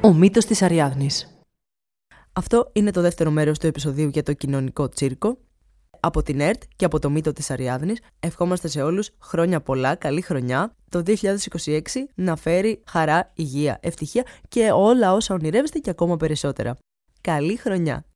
Ο μύθος της Αριάδνης. Αυτό είναι το δεύτερο μέρος του επεισοδίου για το κοινωνικό τσίρκο. Από την ΕΡΤ και από το μύθο της Αριάδνης ευχόμαστε σε όλους χρόνια πολλά, καλή χρονιά. Το 2026 να φέρει χαρά, υγεία, ευτυχία και όλα όσα ονειρεύεστε και ακόμα περισσότερα. Καλή χρονιά!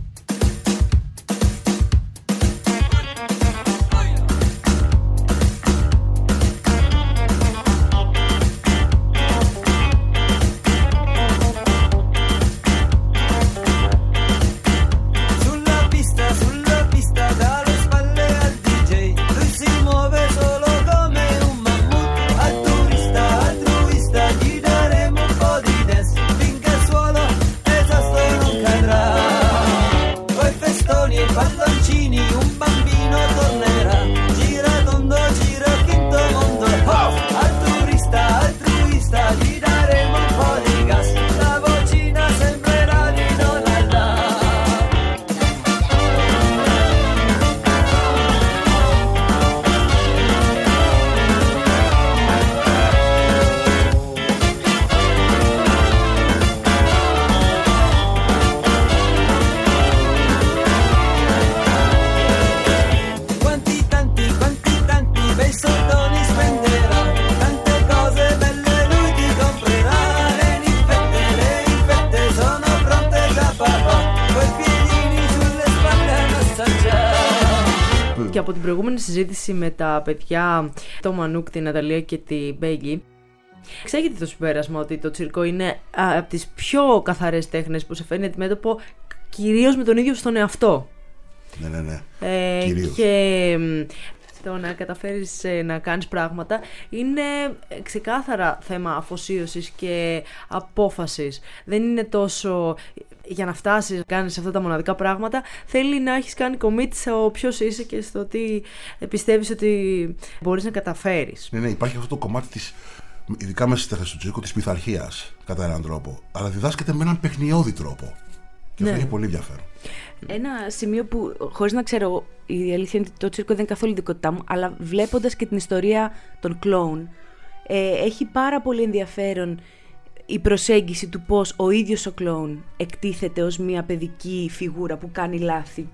Και από την προηγούμενη συζήτηση με τα παιδιά, το Μανούκ, την Ναταλία και την Μπέγγι, εξάγεται το συμπέρασμα ότι το τσίρκο είναι από τις πιο καθαρές τέχνες που σε φέρνει αντιμέτωπο κυρίως με τον ίδιο στον εαυτό. Ναι. Κυρίως. Και το να καταφέρεις να κάνεις πράγματα είναι ξεκάθαρα θέμα αφοσίωσης και απόφασης. Δεν είναι τόσο για να φτάσεις να κάνεις αυτά τα μοναδικά πράγματα. Θέλει να έχεις κάνει commit στο ποιος είσαι και στο τι πιστεύεις ότι μπορείς να καταφέρεις. Ναι, υπάρχει αυτό το κομμάτι της, ειδικά μέσα στη τέχνη του τσίρκου, της πειθαρχίας κατά έναν τρόπο. Αλλά διδάσκεται με έναν παιχνιώδη τρόπο. Και αυτό έχει πολύ ενδιαφέρον. Ένα σημείο που, χωρίς να ξέρω, η αλήθεια είναι ότι το τσίρκο δεν είναι καθόλου δικότητά μου, αλλά βλέποντας και την ιστορία των κλόουν, έχει πάρα πολύ ενδιαφέρον η προσέγγιση του πώς ο ίδιος ο κλόουν εκτίθεται ως μια παιδική φιγούρα που κάνει λάθη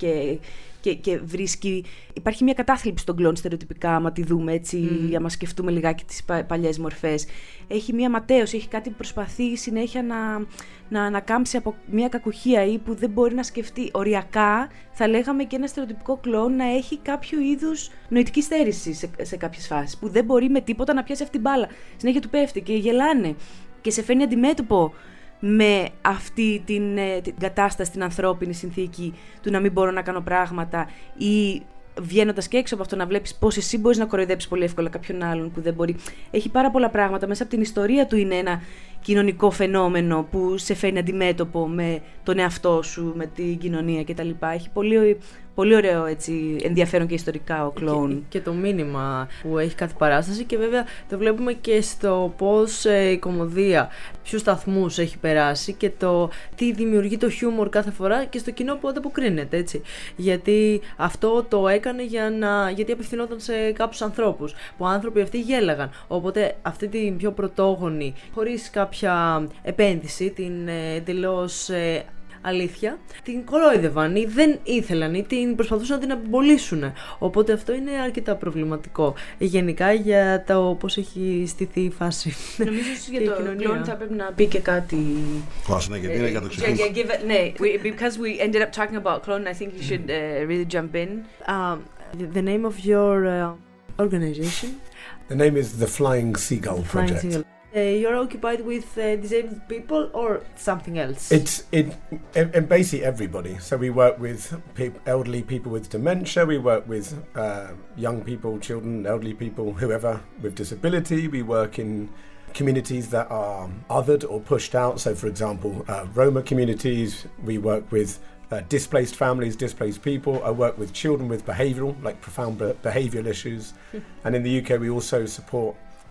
και βρίσκει... Υπάρχει μια κατάθλιψη στον κλόουν στερεοτυπικά, άμα τη δούμε έτσι, άμα σκεφτούμε λιγάκι τις παλιές μορφές. Έχει μια ματέωση, έχει κάτι που προσπαθεί συνέχεια να ανακάμψει από μια κακουχία ή που δεν μπορεί να σκεφτεί. Οριακά θα λέγαμε και ένα στερεοτυπικό κλόουν να έχει κάποιο είδους νοητική στέρηση σε κάποιες φάσεις, που δεν μπορεί με τίποτα να πιάσει αυτή την μπάλα. Συνέχεια του πέφτει και γελάνε. Και σε φέρνει αντιμέτωπο με αυτή την κατάσταση, την ανθρώπινη συνθήκη του να μην μπορώ να κάνω πράγματα ή βγαίνοντας και έξω από αυτό να βλέπεις πώς εσύ μπορείς να κοροϊδέψεις πολύ εύκολα κάποιον άλλον που δεν μπορεί. Έχει πάρα πολλά πράγματα. Μέσα από την ιστορία του είναι ένα κοινωνικό φαινόμενο που σε φέρνει αντιμέτωπο με τον εαυτό σου, με την κοινωνία κτλ. Έχει πολύ ωραίο έτσι, ενδιαφέρον και ιστορικά ο κλόουν. Και το μήνυμα που έχει κάθε παράσταση και βέβαια το βλέπουμε και στο πώς η κωμωδία, ποιους σταθμούς έχει περάσει και το τι δημιουργεί το χιούμορ κάθε φορά και στο κοινό που ανταποκρίνεται, έτσι. Γιατί αυτό το έκανε γιατί απευθυνόταν σε κάποιους ανθρώπους, που άνθρωποι αυτοί γέλαγαν. Οπότε αυτή την πιο πρωτόγονη, χωρίς κάποια επένδυση, την εντελώς αλήθεια, την κορόιδευαν ή δεν ήθελαν ή την προσπαθούσαν να την απεμπολίσουν. Οπότε αυτό είναι αρκετά προβληματικό γενικά για το πώς έχει στηθεί η φάση. Νομίζω για το κλόουν θα πρέπει να πει και κάτι. Γιατί είναι για το ξεκίνημα. Ναι, because we ended up talking about clown, I think you should really jump in. The name of your organization? The name is the Flying Seagull Project. You're occupied with disabled people or something else? It's basically everybody. So we work with elderly people with dementia. We work with young people, children, elderly people, whoever with disability. We work in communities that are othered or pushed out. So, for example, Roma communities. We work with displaced families, displaced people. I work with children with profound behavioural issues. And in the UK, we also support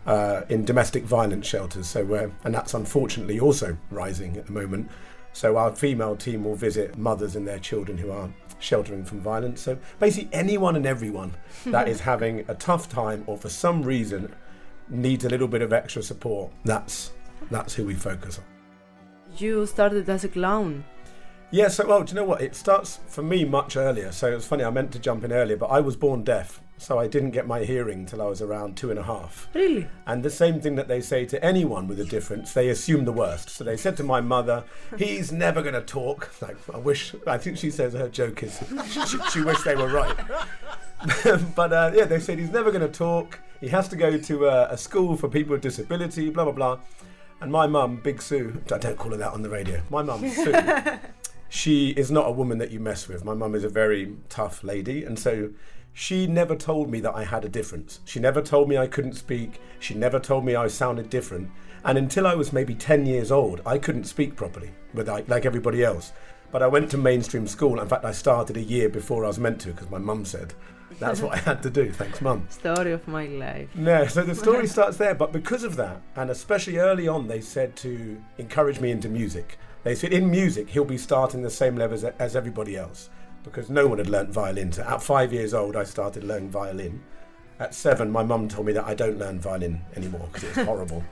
in domestic violence shelters, and that's unfortunately also rising at the moment. So our female team will visit mothers and their children who are sheltering from violence. So basically anyone and everyone that is having a tough time or for some reason needs a little bit of extra support, that's who we focus on. you started as a clown. Yeah, so, well, do you know what? It starts for me much earlier. So it was funny, I meant to jump in earlier, but I was born deaf. So I didn't get my hearing till I was around 2.5. Really? And the same thing that they say to anyone with a difference, they assume the worst. So they said to my mother, he's never going to talk. Like, I think she says her joke is, she wished they were right. But yeah, they said he's never going to talk. He has to go to a school for people with disability, blah, blah, blah. And my mum, Big Sue, I don't call her that on the radio. My mum, Sue, she is not a woman that you mess with. My mum is a very tough lady. And so she never told me that I had a difference. She never told me I couldn't speak. She never told me I sounded different. And until I was maybe 10 years old, I couldn't speak properly, like everybody else. But I went to mainstream school. In fact, I started a year before I was meant to, because my mum said that's what I had to do. Thanks, Mum. Story of my life. No, so the story starts there. But because of that, and especially early on, they said to encourage me into music. They said in music, he'll be starting the same level as everybody else, because no one had learnt violin. So at 5 years old, I started learning violin. At 7, my mum told me that I don't learn violin anymore because it's horrible.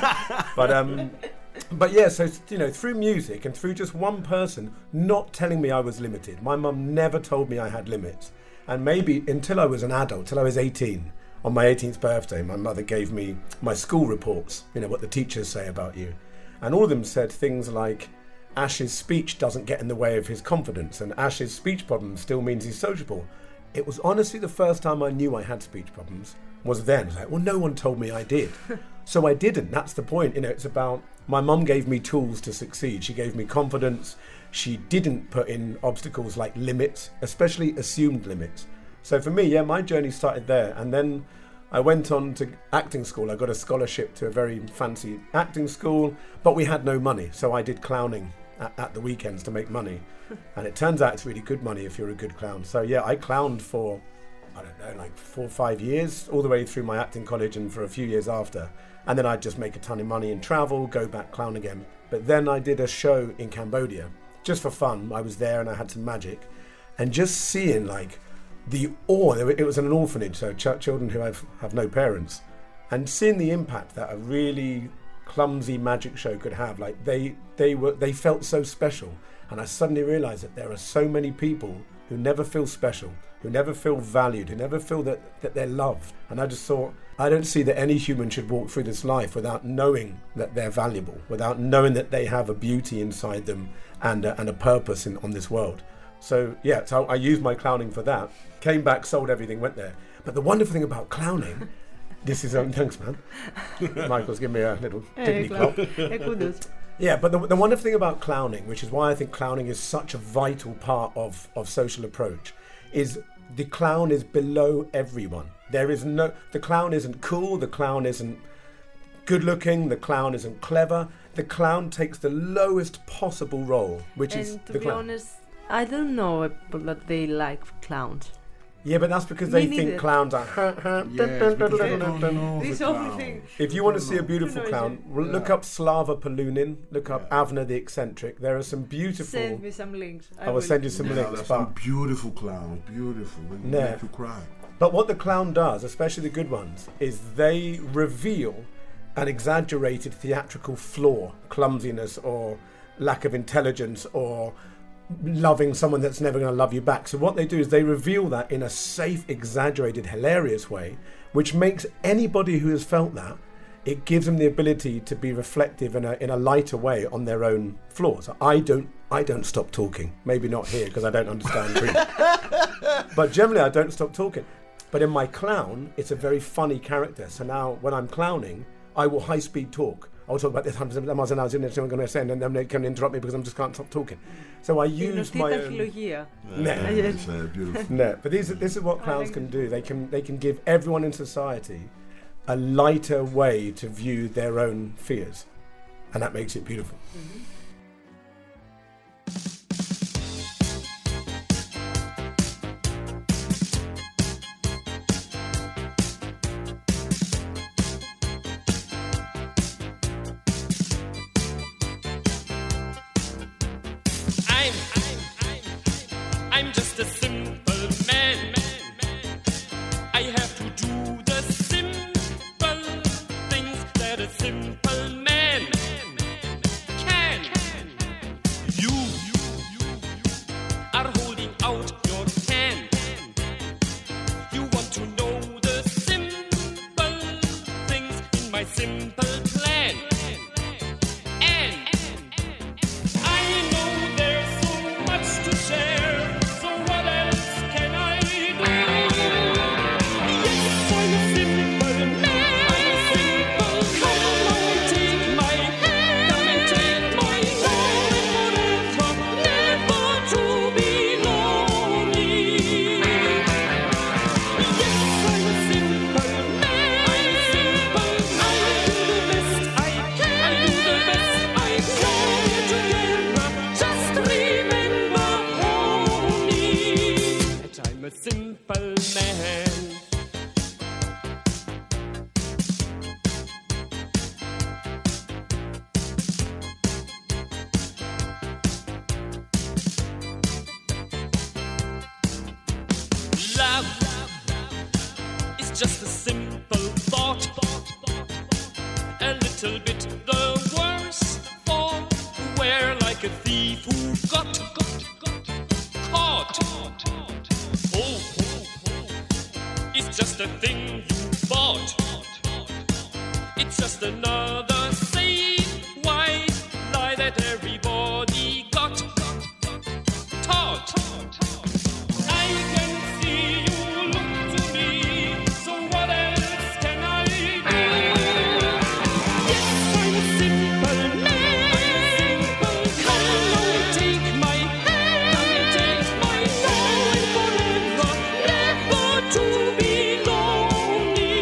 But yeah, so, you know, through music and through just one person not telling me I was limited. My mum never told me I had limits. And maybe until I was an adult, till I was 18, on my 18th birthday, my mother gave me my school reports, you know, what the teachers say about you. And all of them said things like, Ash's speech doesn't get in the way of his confidence, and Ash's speech problem still means he's sociable. It was honestly the first time I knew I had speech problems was then. I was like, well, no one told me I did. So I didn't. That's the point. You know, it's about, my mum gave me tools to succeed. She gave me confidence. She didn't put in obstacles like limits, especially assumed limits. So for me, yeah, my journey started there. And then I went on to acting school. I got a scholarship to a very fancy acting school, but we had no money. So I did clowning at the weekends to make money. And it turns out it's really good money if you're a good clown. So yeah, I clowned for, I don't know, like 4 or 5 years, all the way through my acting college and for a few years after. And then I'd just make a ton of money and travel, go back, clown again. But then I did a show in Cambodia, just for fun. I was there and I had some magic. And just seeing like the awe, it was in an orphanage, so children who have no parents. And seeing the impact that a really clumsy magic show could have, like they felt so special. And I suddenly realised that there are so many people who never feel special, who never feel valued, who never feel that they're loved. And I just thought, I don't see that any human should walk through this life without knowing that they're valuable, without knowing that they have a beauty inside them and a purpose on this world. So yeah, so I used my clowning for that. Came back, sold everything, went there. But the wonderful thing about clowning, this is thanks, man. Michael's giving me a little tickly clap. Yeah, but the wonderful thing about clowning, which is why I think clowning is such a vital part of social approach, is the clown is below everyone. The clown isn't cool, the clown isn't good looking, the clown isn't clever. The clown takes the lowest possible role, which is the clown. And to be honest, I don't know people that they like clowns. Yeah, but that's because they think clowns are this awful thing. If you want to see a beautiful clown, look up Slava Polunin, look up Avner the Eccentric. There are some beautiful... Send me some links. I will send you some links. There's some beautiful clowns, beautiful. They make you cry. But what the clown does, especially the good ones, is they reveal an exaggerated theatrical flaw, clumsiness or lack of intelligence or loving someone that's never going to love you back. So what they do is they reveal that in a safe, exaggerated, hilarious way, which makes anybody who has felt that, it gives them the ability to be reflective in a lighter way on their own flaws. I don't stop talking. Maybe not here because I don't understand Greek. But generally I don't stop talking. But in my clown, it's a very funny character. So now when I'm clowning, I will high-speed talk. I'll talk about this hundreds of miles an hour, and then I'm going to say, and then they can interrupt me because I just can't stop talking. So I use my own... It's beautiful. No, but this is what clowns can do. They can give everyone in society a lighter way to view their own fears, and that makes it beautiful. Mm-hmm. I'm just a simple man. I have to do the simple things that a simple man can. my simple plan. And I know there's so much to share, so what else can I do? Yes, I'm a simple man. Come along, take my hand. Come and take my hand forever, never to be lonely. Yes, I'm a simple man. I do the best I can. I do the best I can. Together, just remember only that I'm a simple man. Love is just a simple thought, a little bit the worse for wear, like a thief who got caught. Oh, it's just a thing you bought. It's just another saying white lie that everybody got taught. I can see you look to me, so what else can I do? Yes, I'm a simple man. Come along, take my hand. Come and take my hand forever, never to be lonely.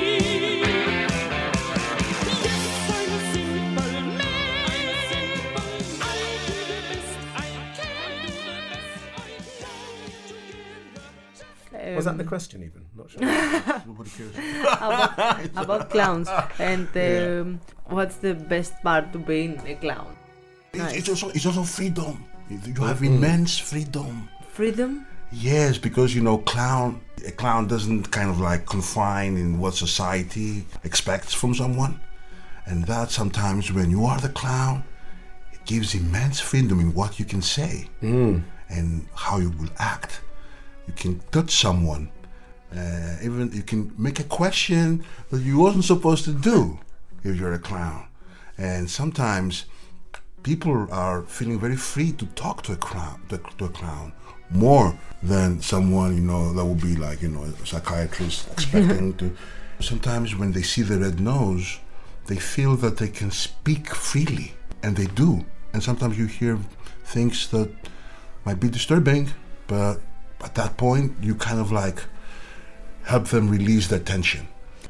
Yes, I'm a simple man. I do the best I can. Do the best I can together. Was that the question even? Not sure. Nobody cares. About clowns. And what's the best part to being a clown? It's also freedom. You have immense freedom. Freedom? Yes, because a clown doesn't kind of like confine in what society expects from someone. And that sometimes when you are the clown, it gives immense freedom in what you can say and how you will act. You can touch someone, even you can make a question that you wasn't supposed to do if you're a clown. And sometimes people are feeling very free to talk to a clown more than someone, that would be like, a psychiatrist expecting to. Sometimes when they see the red nose, they feel that they can speak freely, and they do. And sometimes you hear things that might be disturbing, but at that point you kind of like help them release their tension.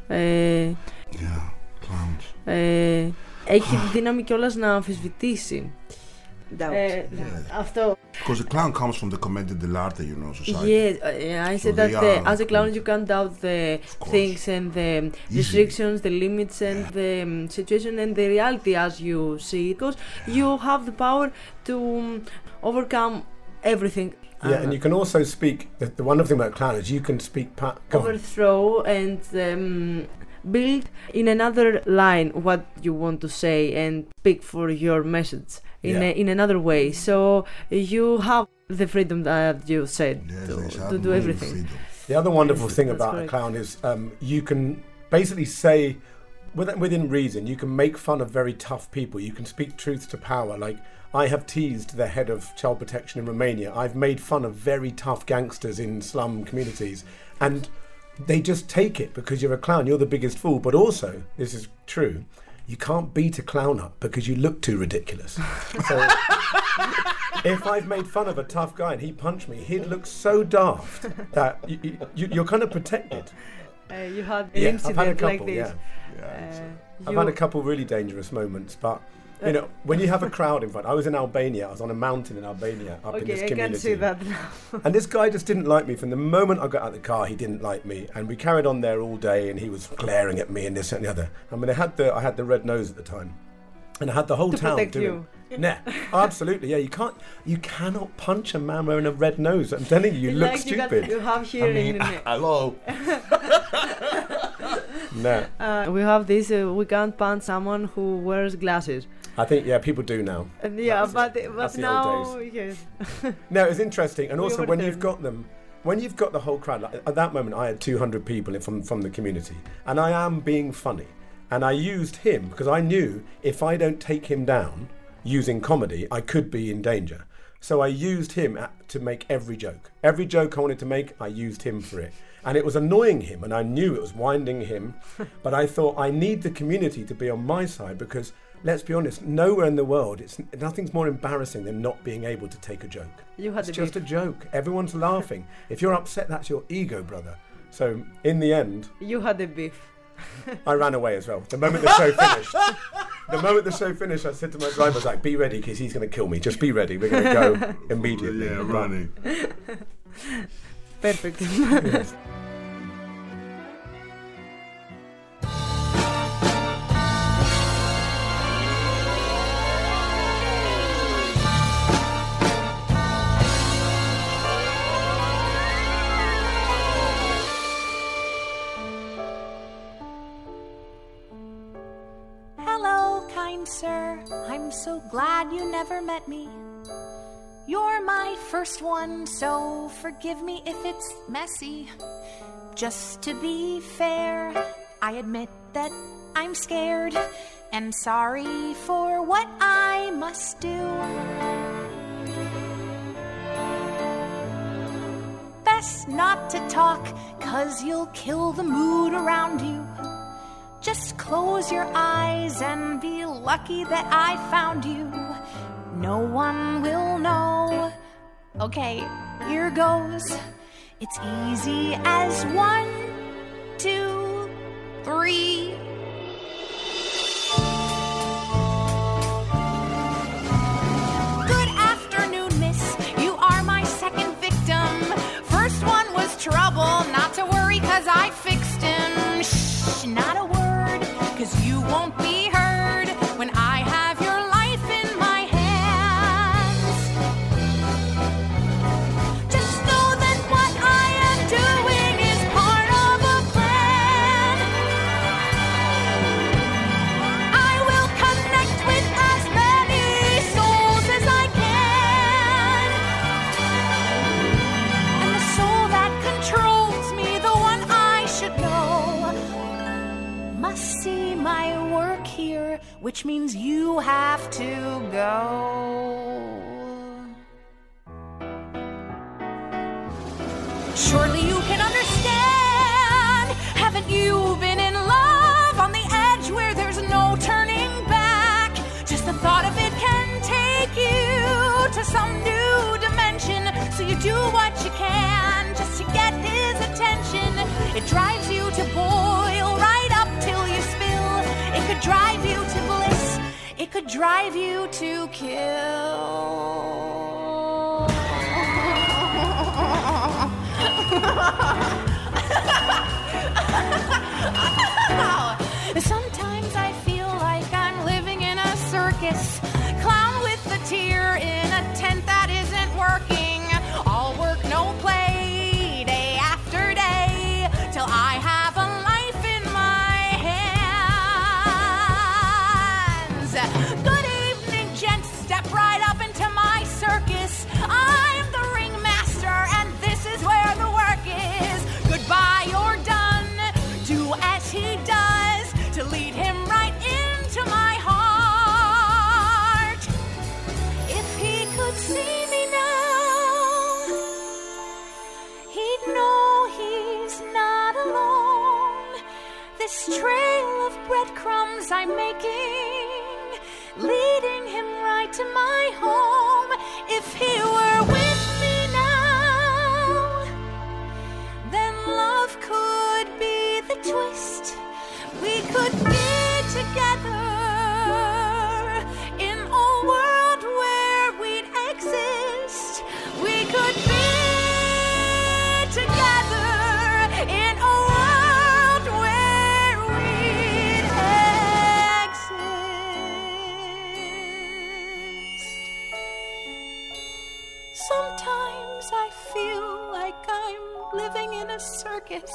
Yeah, clowns. Έχει δύναμη κιόλας να αμφισβητήσει. Αυτό. Because the clown comes from the commedia dell'arte, society. Yeah, I said that as a clown you can't doubt the things and the restrictions, the limits and the situation and the reality as you see it. Because you have the power to overcome everything. Yeah, and you can also speak. The wonderful thing about clown is you can speak. Overthrow and build in another line what you want to say and speak for your message in another way. So you have the freedom that you said to do everything. Freedom. The other wonderful thing about a clown is you can basically say, within reason, you can make fun of very tough people. You can speak truth to power. Like, I have teased the head of child protection in Romania. I've made fun of very tough gangsters in slum communities. And they just take it because you're a clown. You're the biggest fool. But also, this is true, you can't beat a clown up because you look too ridiculous. So if I've made fun of a tough guy and he punched me, he'd look so daft that you're kind of protected. You had an incident I've had a couple, like this. I've had a couple really dangerous moments, but when you have a crowd in front. I was in Albania. I was on a mountain in Albania up in this community. I can see that now. And this guy just didn't like me. From the moment I got out of the car, he didn't like me. And we carried on there all day, and he was glaring at me and this and the other. I mean, I had the red nose at the time. And I had the whole town doing. Nah, absolutely, yeah. You cannot punch a man wearing a red nose. I'm telling you, you look stupid. You have hearing. Hello. Nah. We have this. We can't punch someone who wears glasses. I think people do now. But now, yes. No, it's interesting, and also when you've got them. When you've got the whole crowd, at that moment I had 200 people from the community, and I am being funny. And I used him because I knew if I don't take him down using comedy, I could be in danger. So I used him to make every joke. Every joke I wanted to make, I used him for it. And it was annoying him, and I knew it was winding him. But I thought, I need the community to be on my side because, let's be honest, nowhere in the world, nothing's more embarrassing than not being able to take a joke. It's just a joke. Everyone's laughing. If you're upset, that's your ego, brother. So in the end... You had a beef. I ran away as well. The moment the show finished, I said to my driver, I was like, be ready because he's going to kill me. Just be ready. We're going to go immediately. Yeah, running. Perfect. Yes. Hello, kind sir. I'm so glad you never met me. You're my first one, so forgive me if it's messy. Just to be fair, I admit that I'm scared and sorry for what I must do. Best not to talk, 'cause you'll kill the mood around you. Just close your eyes and be lucky that I found you. No one will know. Okay, here goes. It's easy as 1, 2, 3. Good afternoon, miss. You are my second victim. First one was trouble. Not to worry, 'cause I fixed him. Shh, not a word, 'cause you won't be heard when I have your life in my hands. Just know that what I am doing is part of a plan. I will connect with as many souls as I can. And the soul that controls me, the one I should know, must see my work here, which means you have to go. Surely you can understand. Haven't you been in love on the edge where there's no turning back? Just the thought of it can take you to some new dimension. So you do what you can just to get his attention. It drives you to boil right up till you spill. It could drive you to bliss. It could drive you to kill. Sometimes I feel like I'm living in a circus. Clown with a tear in a tent that isn't working. All work, no play, day after day, till I have a life in my hands. Good evening, gents. Step right up into my circus. I'm the ringmaster, and this is where the work is. Goodbye, you're done. Do as he does to lead him right into my heart. If he could see me now, he'd know he's not alone. This trail of breadcrumbs I'm making, leading him right to my home. If he were with me now, then love could be the twist. We could be together in a world where we'd exist. We could be together in a world where we'd exist. Sometimes I feel like I'm living in a circus.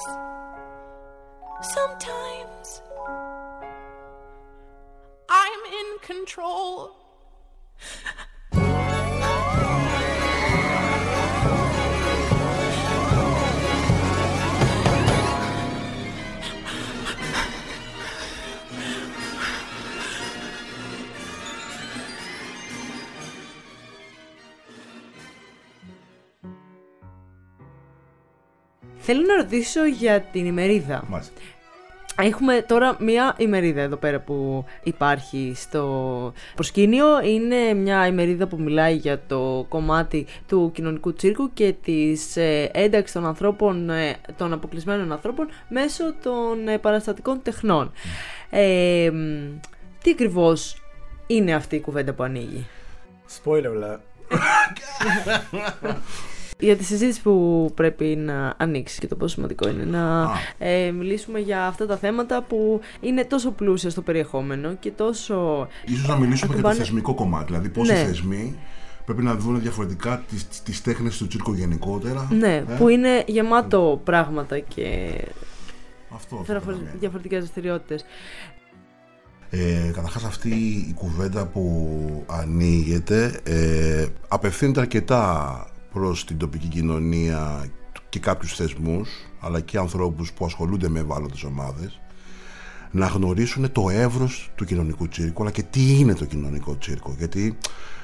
Sometimes I'm in control. Θέλω να ρωτήσω για την ημερίδα. Μάλιστα. Έχουμε τώρα μία ημερίδα εδώ πέρα που υπάρχει στο προσκήνιο. Είναι μια ημερίδα που μιλάει για το κομμάτι του κοινωνικού τσίρκου και της ένταξης των ανθρώπων, των αποκλεισμένων ανθρώπων μέσω των παραστατικών τεχνών. Τι ακριβώς είναι αυτή η κουβέντα που ανοίγει? Spoiler alert. Για τη συζήτηση που πρέπει να ανοίξει και το πόσο σημαντικό είναι να μιλήσουμε για αυτά τα θέματα που είναι τόσο πλούσια στο περιεχόμενο και τόσο... Ίσως να μιλήσουμε για το θεσμικό κομμάτι, δηλαδή πώς οι θεσμοί πρέπει να δουν διαφορετικά τις τέχνες του τσίρκου γενικότερα. Ναι, που είναι γεμάτο πράγματα και διαφορετικές δραστηριότητες. Καταρχάς αυτή η κουβέντα που ανοίγεται απευθύνεται αρκετά προς την τοπική κοινωνία και κάποιους θεσμούς, αλλά και ανθρώπους που ασχολούνται με ευάλωτες ομάδες, να γνωρίσουν το εύρος του κοινωνικού τσίρκου, αλλά και τι είναι το κοινωνικό τσίρκο. Γιατί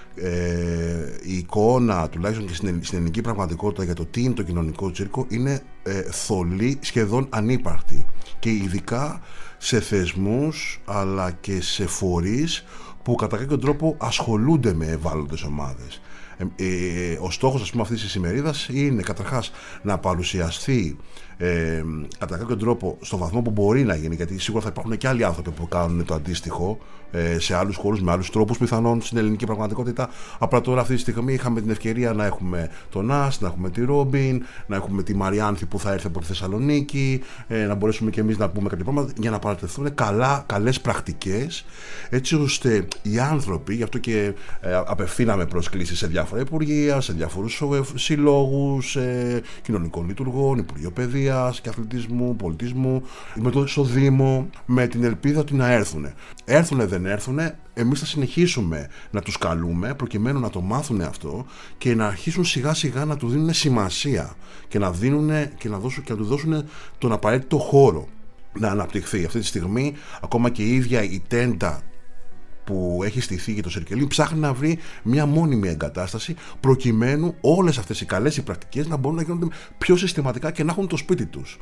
η εικόνα, τουλάχιστον και στην ελληνική πραγματικότητα, για το τι είναι το κοινωνικό τσίρκο είναι θολή, σχεδόν ανύπαρκτη, και ειδικά σε θεσμούς αλλά και σε φορείς που κατά κάποιον τρόπο ασχολούνται με ευάλωτες ομάδες. Ο στόχος, ας πούμε, αυτής της ημερίδας είναι καταρχάς να παρουσιαστεί κατά κάποιον τρόπο στο βαθμό που μπορεί να γίνει, γιατί σίγουρα θα υπάρχουν και άλλοι άνθρωποι που κάνουν το αντίστοιχο σε άλλους χώρους, με άλλους τρόπους πιθανόν στην ελληνική πραγματικότητα. Απλά τώρα αυτή τη στιγμή είχαμε την ευκαιρία να έχουμε τον Άς, να έχουμε τη Ρόμπιν, να έχουμε τη Μαριάνθη που θα έρθει από τη Θεσσαλονίκη, να μπορέσουμε και εμείς να πούμε κάποια πράγματα για να παρατεθούν καλές πρακτικές, έτσι ώστε οι άνθρωποι, γι' αυτό και απευθύναμε προσκλήσεις σε διάφορα υπουργεία, σε διάφορους συλλόγους κοινωνικών λειτουργών, Υπουργείο Παιδείας και Αθλητισμού, Πολιτισμού, στο Δήμο, με την ελπίδα ότι να έρθουν. Έρθουνε, δεν έρθουνε, εμείς θα συνεχίσουμε να τους καλούμε προκειμένου να το μάθουν αυτό και να αρχίσουν σιγά σιγά να του δίνουν σημασία και να δίνουν και να του δώσουν τον απαραίτητο χώρο να αναπτυχθεί. Αυτή τη στιγμή ακόμα και η ίδια η τέντα που έχει στηθεί για το Σερκελίν ψάχνει να βρει μια μόνιμη εγκατάσταση προκειμένου όλες αυτές οι καλές οι πρακτικές να μπορούν να γίνονται πιο συστηματικά και να έχουν το σπίτι τους.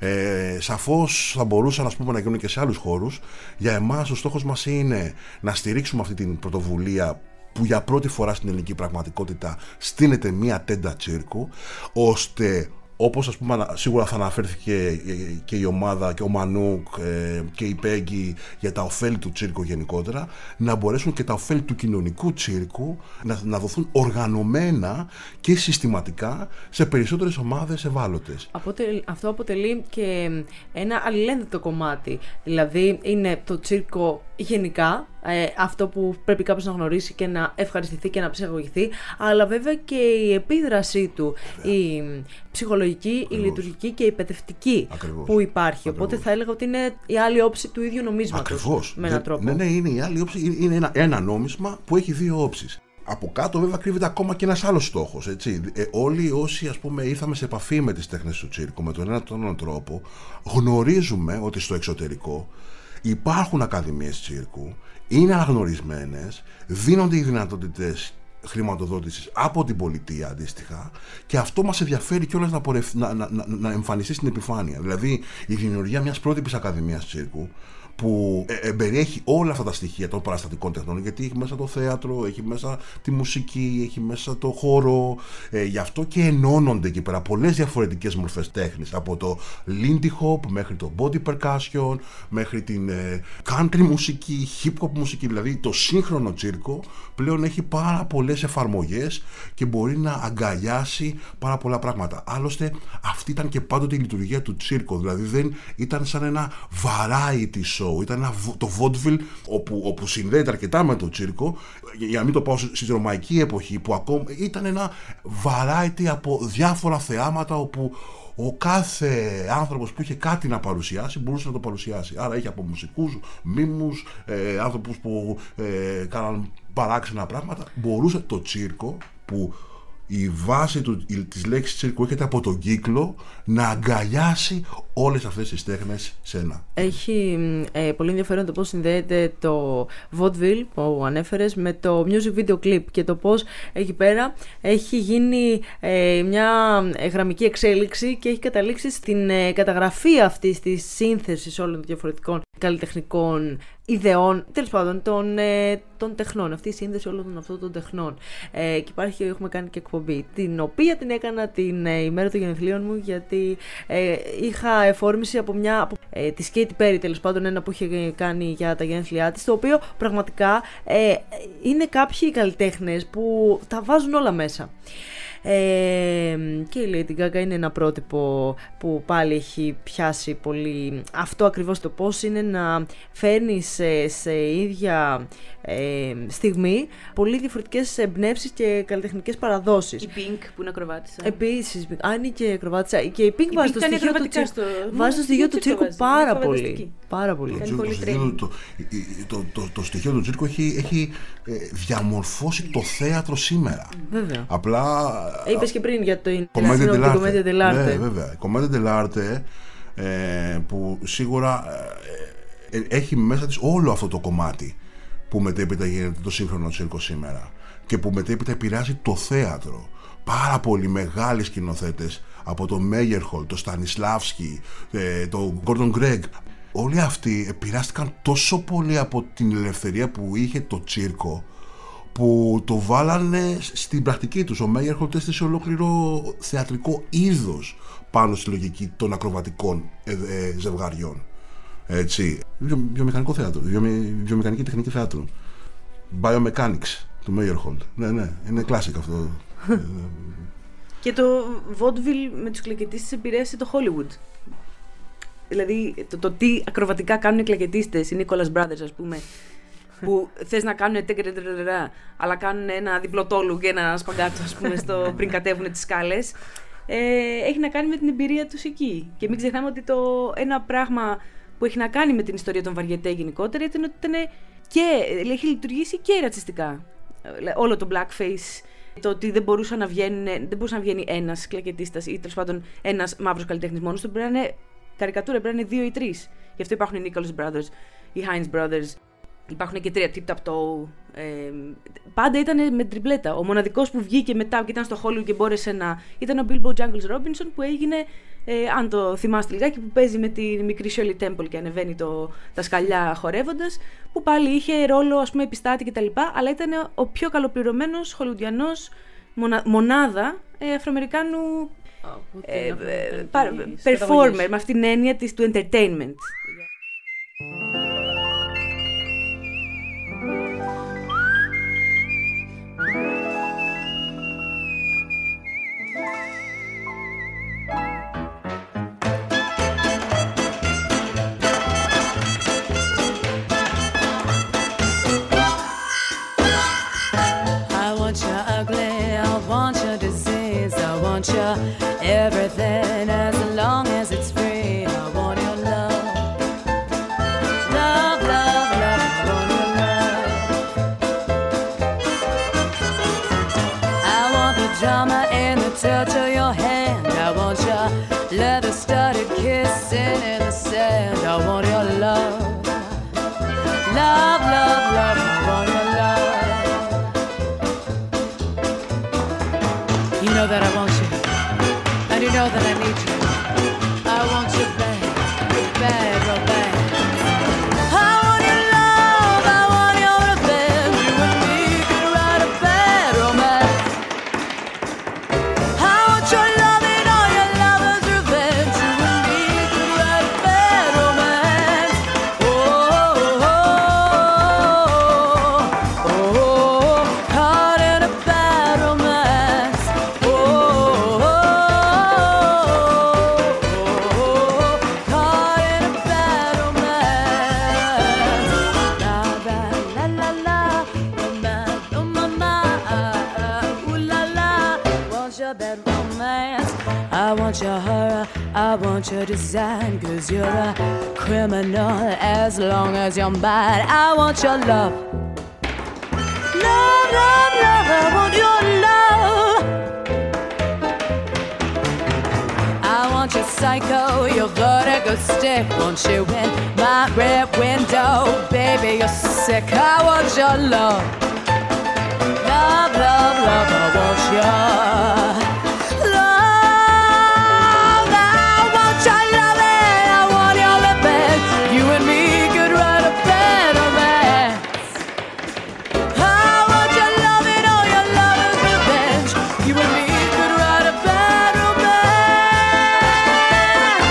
Σαφώς θα μπορούσαν, ας πούμε, να γίνουν και σε άλλους χώρους. Για εμάς ο στόχος μας είναι να στηρίξουμε αυτή την πρωτοβουλία που για πρώτη φορά στην ελληνική πραγματικότητα στείνεται μια τέντα τσίρκου, ώστε, όπως, ας πούμε, σίγουρα θα αναφέρθηκε και η ομάδα και ο Μανούκ και η Πέγγι για τα ωφέλη του τσίρκου γενικότερα, να μπορέσουν και τα ωφέλη του κοινωνικού τσίρκου να δοθούν οργανωμένα και συστηματικά σε περισσότερες ομάδες ευάλωτες. Αυτό αποτελεί και ένα αλληλένδετο κομμάτι. Δηλαδή είναι το τσίρκο γενικά, αυτό που πρέπει κάποιος να γνωρίσει και να ευχαριστηθεί και να ψυχαγωγηθεί, αλλά βέβαια και η επίδρασή του, η ψυχολογική, η λειτουργική και η παιδευτική που υπάρχει. Οπότε θα έλεγα ότι είναι η άλλη όψη του ίδιου νομίσματος. Ακριβώς. Με έναν τρόπο. Ναι, είναι η άλλη όψη, είναι ένα νόμισμα που έχει δύο όψεις. Από κάτω βέβαια κρύβεται ακόμα και ένας άλλος στόχος, έτσι. Όλοι όσοι, ας πούμε, ήρθαμε σε επαφή με τις τέχνες του τσίρκου με τον ένα τον άλλο τρόπο, γνωρίζουμε ότι στο εξωτερικό υπάρχουν ακαδημίες τσίρκου, είναι αναγνωρισμένες, δίνονται οι δυνατότητες χρηματοδότησης από την πολιτεία αντίστοιχα, και αυτό μας ενδιαφέρει κιόλας να εμφανιστεί στην επιφάνεια. Δηλαδή η δημιουργία μιας πρότυπης ακαδημίας τσίρκου που περιέχει όλα αυτά τα στοιχεία των παραστατικών τεχνών, γιατί έχει μέσα το θέατρο, έχει μέσα τη μουσική, έχει μέσα το χώρο, γι' αυτό και ενώνονται εκεί πέρα πολλές διαφορετικές μορφές τέχνης, από το lindy hop μέχρι το body percussion, μέχρι την country μουσική, hip hop μουσική. Δηλαδή το σύγχρονο τσίρκο πλέον έχει πάρα πολλές εφαρμογές και μπορεί να αγκαλιάσει πάρα πολλά πράγματα. Άλλωστε αυτή ήταν και πάντοτε η λειτουργία του τσίρκου, δηλαδή δεν ήταν σαν ένα variety show, ήταν το vaudeville όπου συνδέεται αρκετά με το τσίρκο, για να μην το πάω στη ρωμαϊκή εποχή, που ακόμα ήταν ένα variety από διάφορα θεάματα, όπου ο κάθε άνθρωπος που είχε κάτι να παρουσιάσει μπορούσε να το παρουσιάσει. Άρα είχε από μουσικούς, μίμους, άνθρωπους που κάναν παράξενα πράγματα. Μπορούσε το τσίρκο, που η βάση της λέξης τσίρκο έρχεται από τον κύκλο να αγκαλιάσει όλες αυτές τις τέχνες σε ένα. Έχει πολύ ενδιαφέρον το πώς συνδέεται το vaudeville που ανέφερες με το music video clip και το πώς εκεί πέρα έχει γίνει μια γραμμική εξέλιξη και έχει καταλήξει στην καταγραφή αυτής της σύνθεσης όλων των διαφορετικών καλλιτεχνικών ιδεών, τέλος πάντων των τεχνών, αυτή η σύνδεση όλων αυτών των τεχνών. Και έχουμε κάνει και εκπομπή, την οποία την έκανα την ημέρα των γενεθλίων μου, γιατί είχα εφόρμηση από τη Katy Perry, τέλος πάντων, ένα που είχε κάνει για τα γενέθλιά της, το οποίο πραγματικά είναι κάποιοι καλλιτέχνες που τα βάζουν όλα μέσα. Και η Lady Gaga είναι ένα πρότυπο που πάλι έχει πιάσει πολύ αυτό ακριβώς, το πώς είναι να φέρνεις σε ίδια στιγμή πολύ διαφορετικές εμπνεύσεις και καλλιτεχνικές παραδόσεις. Η Pink που είναι ακροβάτισσα. Επίσης, είναι και ακροβάτισσα. Και η Pink βάζει το στοιχείο του τσίρκου πάρα πολύ. Πάρα πολύ. Το στοιχείο του τσίρκου έχει διαμορφώσει το θέατρο σήμερα. Βέβαια. Απλά. Είπες και πριν για το Commedia dell'arte. Ναι, βέβαια. Η Commedia dell'arte που σίγουρα έχει μέσα της όλο αυτό το κομμάτι που μετέπειτα γίνεται το σύγχρονο τσίρκο σήμερα και που μετέπειτα επηρεάζει το θέατρο. Πάρα πολλοί μεγάλοι σκηνοθέτες, από τον Meyerhold, τον Stanislavski, τον Gordon Gregg, όλοι αυτοί επηρεάστηκαν τόσο πολύ από την ελευθερία που είχε το τσίρκο, που το βάλανε στην πρακτική τους. Ο Meyerhold έστησε ολόκληρο θεατρικό είδος πάνω στη λογική των ακροβατικών ζευγαριών. Έτσι. Βιομηχανικό θέατρο, βιομηχανική τεχνική θέατρο. Biomechanics του Meyerhold. Ναι, είναι κλάσικ αυτό. Και το vaudeville με τους κλακετίστες επηρέασε το Hollywood. Δηλαδή το τι ακροβατικά κάνουν οι κλακετίστες, οι Nicholas Brothers, ας πούμε, που θες να κάνουν αλλά κάνουν ένα διπλωτόλου και ένα σπαγκάτο, ας πούμε, πριν κατέβουν τις σκάλες. Έχει να κάνει με την εμπειρία τους εκεί. Και μην ξεχνάμε ότι ένα πράγμα που έχει να κάνει με την ιστορία των βαριετέ γενικότερα ήταν ότι έχει λειτουργήσει και ρατσιστικά. Όλο το blackface, το ότι δεν μπορούσε να βγαίνει ένας κλακετίστας ή τέλος πάντων ένας μαύρος καλλιτέχνης μόνος του, πρέπει να είναι καρικατούρα, πρέπει να είναι 2 ή 3. Γι' αυτό υπάρχουν οι Nicholas Brothers, οι Hines Brothers, υπάρχουν και 3, Tip Tap Toe. Πάντα ήταν με τριπλέτα. Ο μοναδικός που βγήκε μετά και ήταν στο Hollywood και μπόρεσε να. Ήταν ο Bilbo Jungles Robinson, που έγινε, αν το θυμάστε λιγάκι, που παίζει με τη μικρή Shirley Temple και ανεβαίνει τα σκαλιά χορεύοντας, που πάλι είχε ρόλο, ας πούμε, επιστάτη κτλ. Αλλά ήταν ο πιο καλοπληρωμένος χολουντιανός μονάδα Αφροαμερικάνου performer, με αυτήν την έννοια του entertainment. Everything as long as it's free. I want your love. Love, love, love. I want your love. I want the drama and the touch of your hand. I want your leather-studded kissing in the sand. I want your love. Love, love, love. I want your love. You know that I want you. You know that I need you. I want you bad, bad, real bad. I want your love, I want your revenge. You and me can write a bad romance. I want your love and all your lovers' revenge. You and me can write a bad romance. Oh, oh, oh, oh, oh, caught in a bad romance. Oh, oh, oh. I want your horror, I want your design, 'cause you're a criminal as long as you're mine. I want your love. Love, love, love, I want your love. psycho, your vertigo stick. Won't you in my rear window? Baby, you're sick. I want your love. Love, love, love, I want your love. I want your loving, I want your living. You and me could write a better romance. I want your loving, oh, your love is revenge. You and me could write a better romance.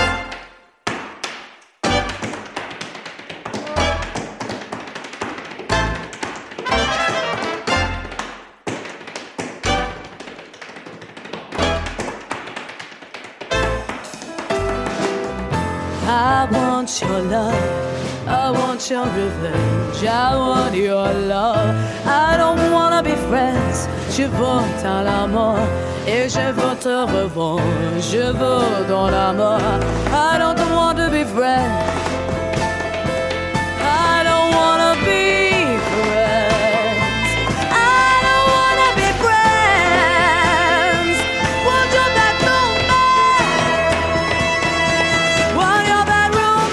I want your love, I want your revenge, I want your love. I don't wanna be friends, je veux dans l'amour et je veux te revoir, je veux dans l'amour. I don't want to be friends, I don't wanna be friends, I don't wanna be friends. Want your bad romance, want your bad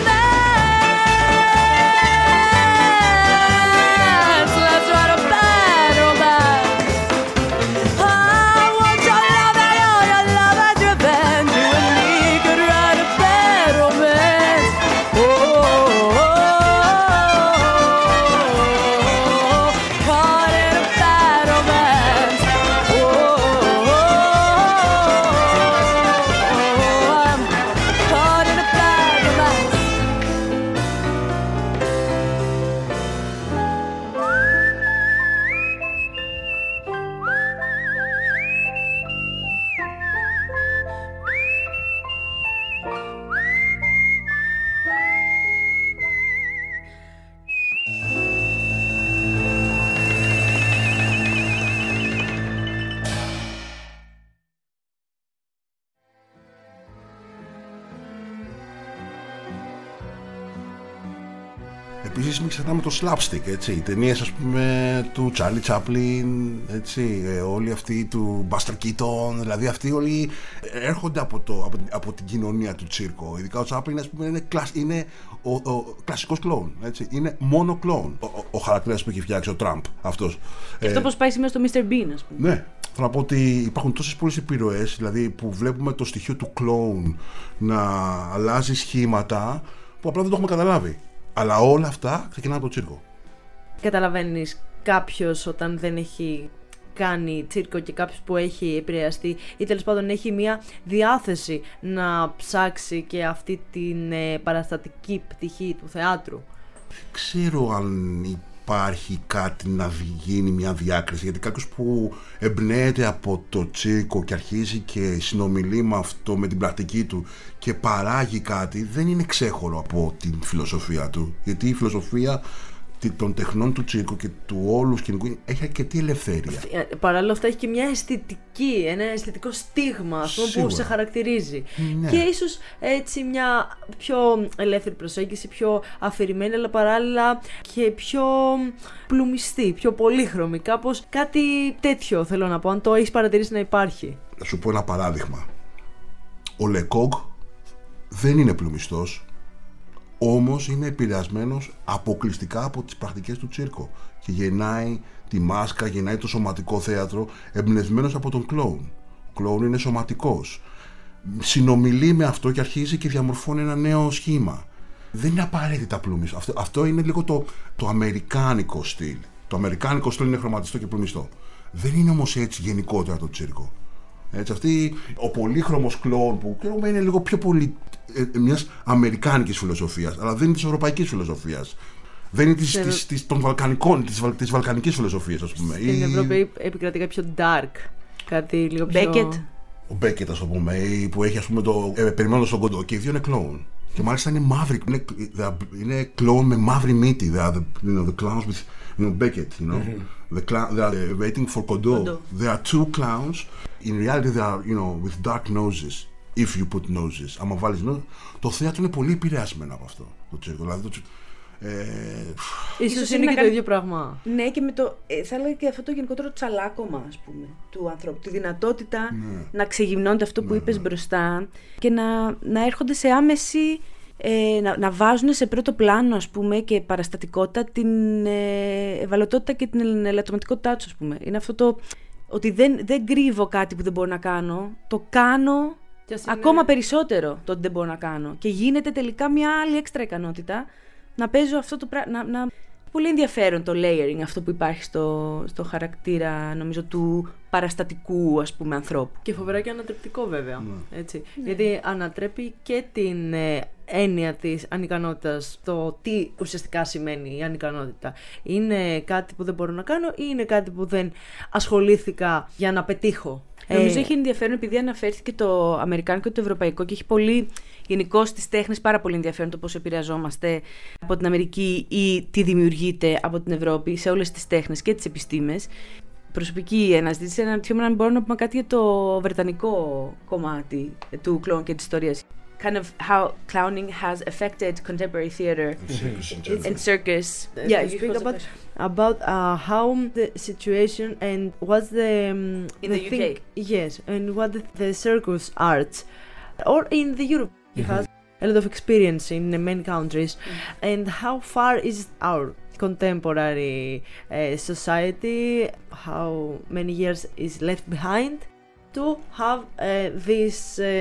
romance. Let's write a bad romance. I want your love and all your love and revenge. You and me could write a bad romance. Oh, caught in a bad romance. I'm caught in a bad romance. Επίσης μην ξεχνάμε το slapstick, έτσι, οι ταινίες ας πούμε του Charlie Chaplin, έτσι, όλοι αυτοί του Buster Keaton, δηλαδή αυτοί όλοι έρχονται από την κοινωνία του τσίρκο. Ειδικά ο Chaplin ας πούμε είναι ο κλασικός κλόουν, έτσι, είναι μόνο κλόουν ο χαρακτήρας που έχει φτιάξει ο Τραμπ αυτός. Και αυτό πως πάει σήμερα στο Mr. Bean, ας πούμε. Ναι, θέλω να πω ότι υπάρχουν τόσες πολλές επιρροές, δηλαδή που βλέπουμε το στοιχείο του κλόουν να αλλάζει σχήματα που απλά δεν το έχουμε καταλάβει. Αλλά όλα αυτά ξεκινάνε από το τσίρκο. Καταλαβαίνεις κάποιος όταν δεν έχει κάνει τσίρκο και κάποιος που έχει επηρεαστεί ή τέλος πάντων έχει μια διάθεση να ψάξει και αυτή την παραστατική πτυχή του θεάτρου. Δεν ξέρω αν υπάρχει κάτι να γίνει μια διάκριση, γιατί κάποιος που εμπνέεται από το τσίρκο και αρχίζει και συνομιλεί με αυτό, με την πρακτική του και παράγει κάτι, δεν είναι ξέχωρο από την φιλοσοφία του, γιατί η φιλοσοφία των τεχνών του τσίρκου και του όλου σκηνικού έχει αρκετή ελευθερία. Παράλληλα αυτά έχει και μια αισθητική, ένα αισθητικό στίγμα που σε χαρακτηρίζει. Ναι. Και ίσως έτσι μια πιο ελεύθερη προσέγγιση, πιο αφηρημένη, αλλά παράλληλα και πιο πλουμιστή, πιο πολύχρωμη. Κάπως κάτι τέτοιο θέλω να πω, αν το έχεις παρατηρήσει να υπάρχει. Θα σου πω ένα παράδειγμα. Ο Λεκόγκ δεν είναι πλουμιστός, όμως είναι επηρεασμένος αποκλειστικά από τις πρακτικές του τσίρκο και γεννάει τη μάσκα, γεννάει το σωματικό θέατρο εμπνευσμένος από τον κλόουν. Ο κλόουν είναι σωματικός. Συνομιλεί με αυτό και αρχίζει και διαμορφώνει ένα νέο σχήμα. Δεν είναι απαραίτητα πλουμιστό. Αυτό είναι λίγο το αμερικάνικο στυλ. Το αμερικάνικο στυλ είναι χρωματιστό και πλουμιστό. Δεν είναι όμως έτσι γενικότερα το τσίρκο. Έτσι, ο πολύχρωμος κλόουν που είναι λίγο πιο πολύ μιας αμερικάνικης φιλοσοφίας, αλλά δεν είναι της ευρωπαϊκής φιλοσοφίας. Δεν είναι της βαλκανικής φιλοσοφίας, ας πούμε. Στην Ευρώπη επικρατεί κάποιο dark, κάτι λίγο πιο... Beckett. Ο Beckett, ας το πούμε, που έχει ας πούμε το περιμένοντας στον κοντό, και οι δύο είναι κλόουν. Και μάλιστα είναι μαύροι, είναι κλόουν με μαύρη μύτη. The clowns with Beckett, you know. They are waiting for Godot. There are two clowns. In reality, they are, with dark noses. If you put noses. Άμα βάλεις noses. Το θέατρο είναι πολύ επηρεασμένο από αυτό. Το τσίρκο. Δηλαδή, Ίσως είναι και το ίδιο πράγμα. Ναι, και με το. Θα έλεγα και αυτό το γενικότερο τσαλάκωμα, ας πούμε, του ανθρώπου. Τη δυνατότητα να ξεγυμνώνεται αυτό που είπες μπροστά και να έρχονται σε άμεση. Να βάζουν σε πρώτο πλάνο, ας πούμε, και παραστατικότητα την ευαλωτότητα και την ελαττωματικότητά τους, ας πούμε. Είναι αυτό το ότι δεν κρύβω κάτι που δεν μπορώ να κάνω, το κάνω ακόμα περισσότερο το ότι δεν μπορώ να κάνω. Και γίνεται τελικά μια άλλη έξτρα ικανότητα να παίζω αυτό το πράγμα. Πολύ ενδιαφέρον το layering, αυτό που υπάρχει στο χαρακτήρα, νομίζω, του παραστατικού, ας πούμε, ανθρώπου. Και φοβερά και ανατρεπτικό, βέβαια. Έτσι. Γιατί ανατρέπει και την έννοια της ανικανότητας, το τι ουσιαστικά σημαίνει η ανικανότητα. Είναι κάτι που δεν μπορώ να κάνω ή είναι κάτι που δεν ασχολήθηκα για να πετύχω. Νομίζω έχει ενδιαφέρον επειδή αναφέρθηκε το αμερικάνικο και το ευρωπαϊκό και έχει πολύ γενικώς στις τέχνες πάρα πολύ ενδιαφέρον το πώς επηρεαζόμαστε από την Αμερική ή τι δημιουργείται από την Ευρώπη σε όλες τις τέχνες και τις επιστήμες. Προσωπική αναζήτηση, αναρωτιόμουν αν μπορώ να πούμε κάτι για το βρετανικό κομμάτι του κλόουν και της ιστορίας. Kind of how clowning has affected contemporary theater and circus. Yeah, you speak about how the situation and what's the In the UK. Yes, and what the circus arts or in the Europe has a lot of experience in many countries. And how far is our contemporary society? How many years is left behind to have this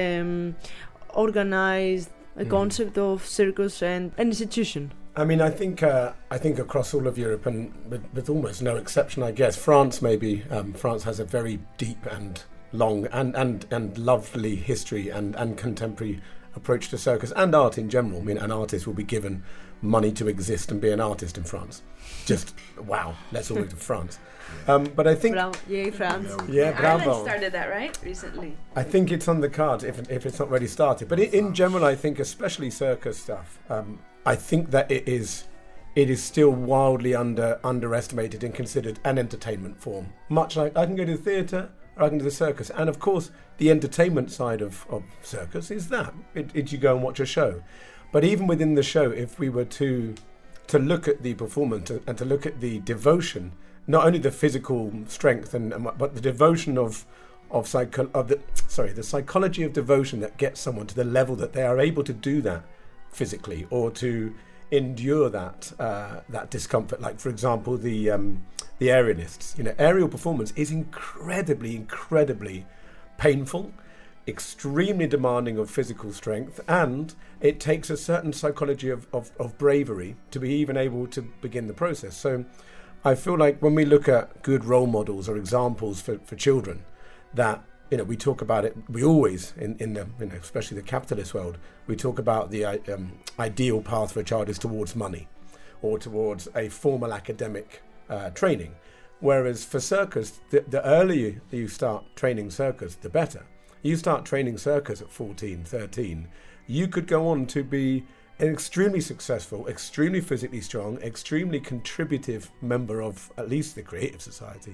organized concept of circus and an institution? I mean, I think across all of Europe, and with almost no exception, I guess, France maybe. France has a very deep and long and lovely history and contemporary approach to circus and art in general. I mean, an artist will be given money to exist and be an artist in France. Just wow, let's all move to France. But I think, Yay, France! Yeah, bravo. Ireland started that, right, recently. I think it's on the cards if it's not already started. But in general, I think especially circus stuff. I think that it is still wildly underestimated and considered an entertainment form. Much like I can go to the theatre or I can do the circus. And of course, the entertainment side of circus is that. You go and watch a show. But even within the show, if we were to look at the performance and to look at the devotion, not only the physical strength but the devotion the psychology of devotion that gets someone to the level that they are able to do that physically or to endure that discomfort. Like, for example, the aerialists. You know, aerial performance is incredibly painful, extremely demanding of physical strength, and it takes a certain psychology of bravery to be even able to begin the process. So I feel like when we look at good role models or examples for children, that, you know, we talk about it, we always, in the, you know, especially the capitalist world, we talk about the ideal path for a child is towards money or towards a formal academic training. Whereas for circus, the earlier you start training circus, the better. You start training circus at 14, 13, you could go on to be an extremely successful, extremely physically strong, extremely contributive member of at least the creative society.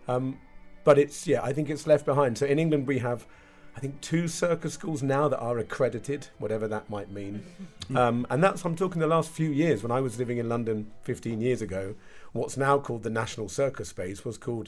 But I think it's left behind. So in England we have, I think, 2 circus schools now that are accredited, whatever that might mean. And that's, I'm talking the last few years. When I was living in London 15 years ago, what's now called the National Circus Space was called,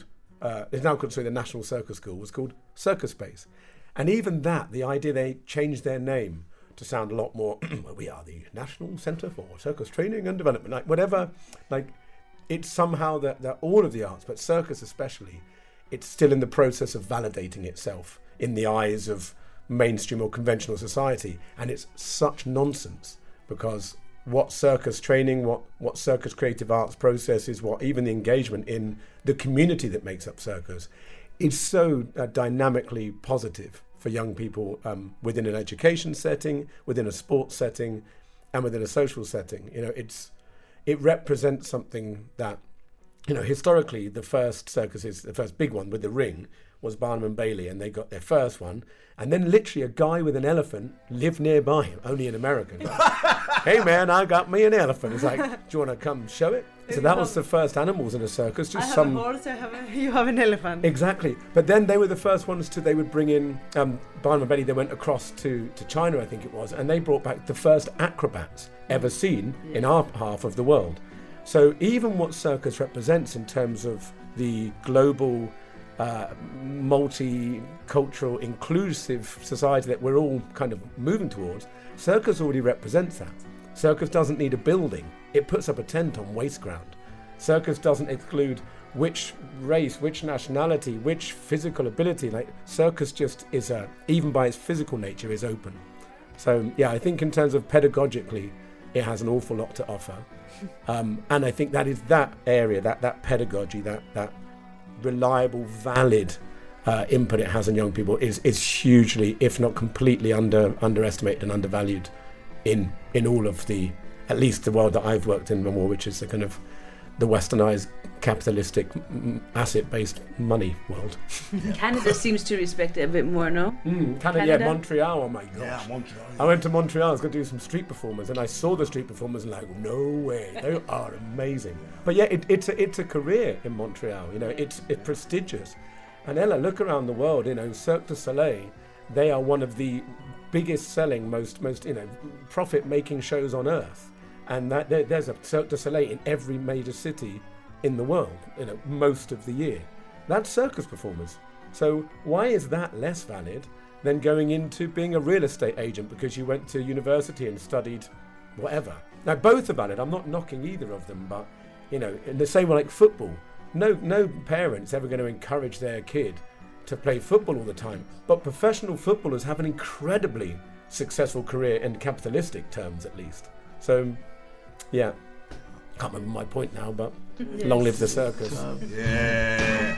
the National Circus School was called Circus Space. And even that, the idea they changed their name to sound a lot more, well, we are the National Centre for Circus Training and Development, like whatever, like it's somehow that all of the arts, but circus especially, it's still in the process of validating itself in the eyes of mainstream or conventional society. And it's such nonsense, because what circus training, what circus creative arts processes, what even the engagement in the community that makes up circus is so dynamically positive for young people within an education setting, within a sports setting, and within a social setting. You know, it represents something that, you know, historically the first circuses, the first big one with the ring was Barnum and Bailey, and they got their first one. And then literally a guy with an elephant lived nearby, only in America. Like, hey man, I got me an elephant. It's like, do you want to come show it? So that was the first animals in a circus. I Just have some. a horse, you have an elephant. Exactly. But then they were the first ones they would bring in, Barnum and Bailey, they went across to China, I think it was, and they brought back the first acrobats ever seen in our half of the world. So even what circus represents in terms of the global, multicultural, inclusive society that we're all kind of moving towards, circus already represents that. Circus doesn't need a building. It puts up a tent on waste ground. Circus doesn't exclude which race, which nationality, which physical ability. Like circus just is even by its physical nature, is open. So yeah, I think in terms of pedagogically, it has an awful lot to offer. And I think that is that area, that pedagogy, that reliable, valid input it has on young people is hugely, if not completely, underestimated and undervalued in all of the, at least the world that I've worked in more, which is the kind of the westernized, capitalistic, asset-based money world. Canada seems to respect it a bit more, no? Canada, yeah, Montreal, oh my gosh. Yeah, Montreal. I went to Montreal, I was going to do some street performers, and I saw the street performers and like, no way, they are amazing. But yeah, it's a career in Montreal, you know, it's prestigious. And Ella, look around the world, you know, Cirque du Soleil, they are one of the biggest selling, most you know, profit-making shows on earth. And that there's a Cirque du Soleil in every major city in the world, you know, most of the year. That's circus performers. So why is that less valid than going into being a real estate agent because you went to university and studied whatever? Now both are valid. I'm not knocking either of them, but you know, in the same way like football, no parent's ever going to encourage their kid to play football all the time. But professional footballers have an incredibly successful career in capitalistic terms, at least. So, yeah, can't remember my point now, but long live the circus. Yeah.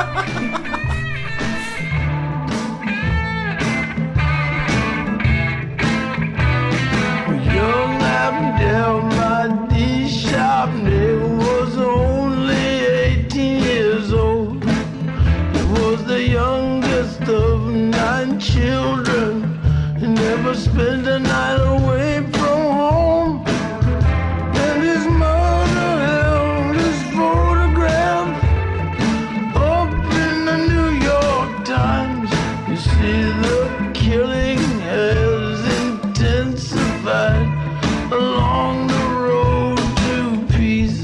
Young Abdel Mahdi Shabney was only 18 years old. He was the youngest of 9 children. He never spent a night away from home. And his mother held his photograph up in the New York Times. You see, the killing has intensified along the road to peace.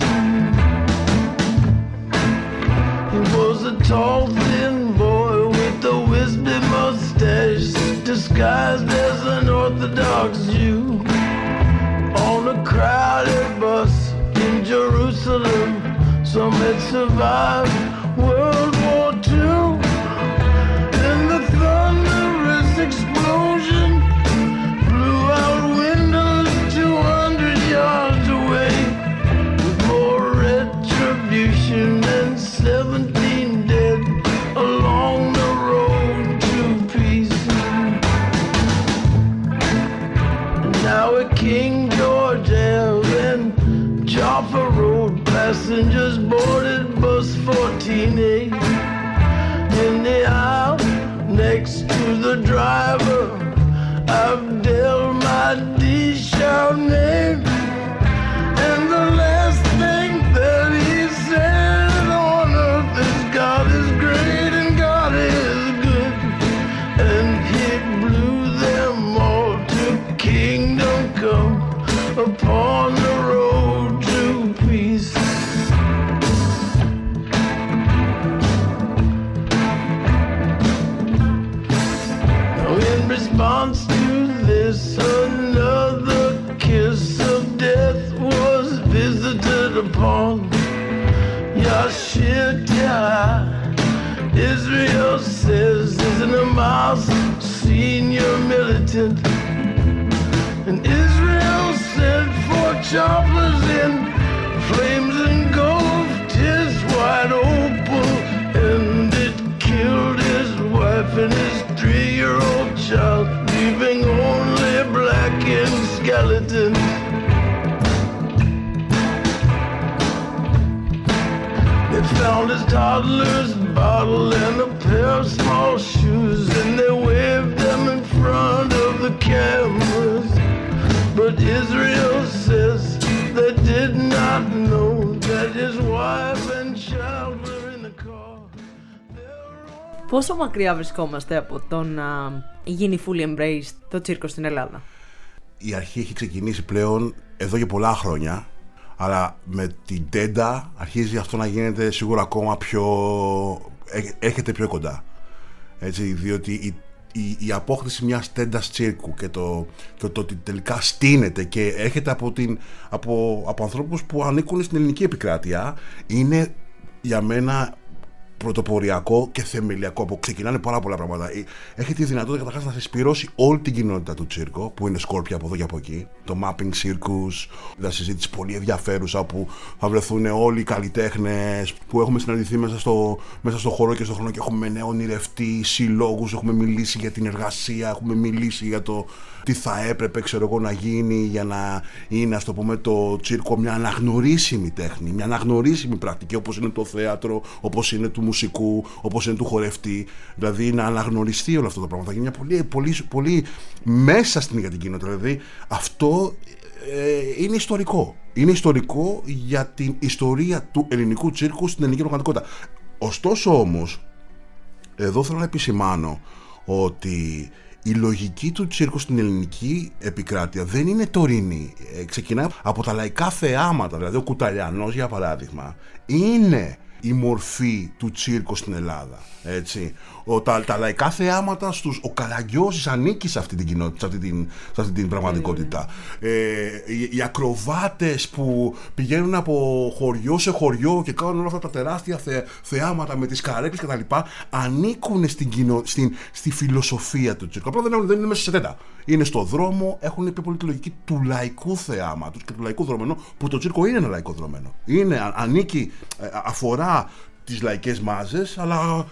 He was a tall, thin boy with a wispy mustache, disguised as an Orthodox Jew. On a crowded bus in Jerusalem, some had survived World War II. And the thunderous explosion blew out windows 200 yards away, with more retribution than 17 dead along the road to peace. And now at King George Ave and Jaffa Road, passengers boarded bus 14A. In the aisle next to the driver, Abdel Mahdi Shabney. And the last thing that he said on earth is God is great and God is good. And he blew them all to kingdom come upon the road to peace. Now in response to this, another kiss of death was visited upon Yashir Tiara. Israel says is an Hamas senior militant. And Israel sent 4 choppers in, flames engulfed his wide open, and it killed his wife and his 3-year-old child, leaving only blackened skeletons. They found his toddler's bottle and a pair of small shoes, and they waved them in front of the cameras. But Israel says they did did not know that his wife and child were in the car. Πόσο μακριά βρισκόμαστε από το να γίνει fully embraced το τσίρκο στην Ελλάδα? Η αρχή έχει ξεκινήσει πλέον εδώ και πολλά χρόνια, αλλά με την τέντα αρχίζει αυτό να γίνεται σίγουρα ακόμα έρχεται πιο κοντά. Έτσι, διότι η απόκτηση μιας τέντας τσίρκου και το ότι τελικά στείνεται και έρχεται από ανθρώπους που ανήκουν στην ελληνική επικράτεια είναι για μένα πρωτοποριακό και θεμελιακό, που ξεκινάνε πάρα πολλά πράγματα. Έχει τη δυνατότητα καταρχάς να συσπυρώσει όλη την κοινότητα του τσίρκο, που είναι σκόρπια από εδώ και από εκεί. Το Mapping Circus, μια συζήτηση πολύ ενδιαφέρουσα που θα βρεθούν όλοι οι καλλιτέχνες που έχουμε συναντηθεί μέσα στο χώρο και στον χρόνο και έχουμε ονειρευτεί συλλόγους, έχουμε μιλήσει για την εργασία, έχουμε μιλήσει για το τι θα έπρεπε, να γίνει για να είναι, ας το πούμε, το τσίρκο μια αναγνωρίσιμη τέχνη, μια αναγνωρίσιμη πρακτική, όπως είναι το θέατρο, όπως είναι του μουσικού, όπως είναι του χορευτή. Δηλαδή να αναγνωριστεί όλο αυτό το πράγμα. Θα γίνει μια πολύ μέσα στην για την κοινότητα. Δηλαδή αυτό είναι ιστορικό. Είναι ιστορικό για την ιστορία του ελληνικού τσίρκου στην ελληνική πραγματικότητα. Ωστόσο όμως, εδώ θέλω να επισημάνω ότι η λογική του τσίρκου στην ελληνική επικράτεια δεν είναι τωρινή. Ξεκινάει από τα λαϊκά θεάματα. Δηλαδή ο Κουταλιανός, για παράδειγμα, είναι η μορφή του τσίρκου στην Ελλάδα. Έτσι. Τα λαϊκά θεάματα ο Καραγκιόζης ανήκει σε αυτή την κοινότητα, σε αυτή την πραγματικότητα. Οι ακροβάτες που πηγαίνουν από χωριό σε χωριό και κάνουν όλα αυτά τα τεράστια θεάματα με τις καρέκλες κτλ. Ανήκουν στη φιλοσοφία του τσίρκου. Απλά δεν είναι μέσα σε τέντα. Είναι στο δρόμο, έχουν πιο πολύ τη λογική του λαϊκού θεάματος και του λαϊκού δρόμενου, που το τσίρκο είναι ένα λαϊκό δρόμενο. Ανήκει, αφορά τις λαϊκές μάζες, αλλά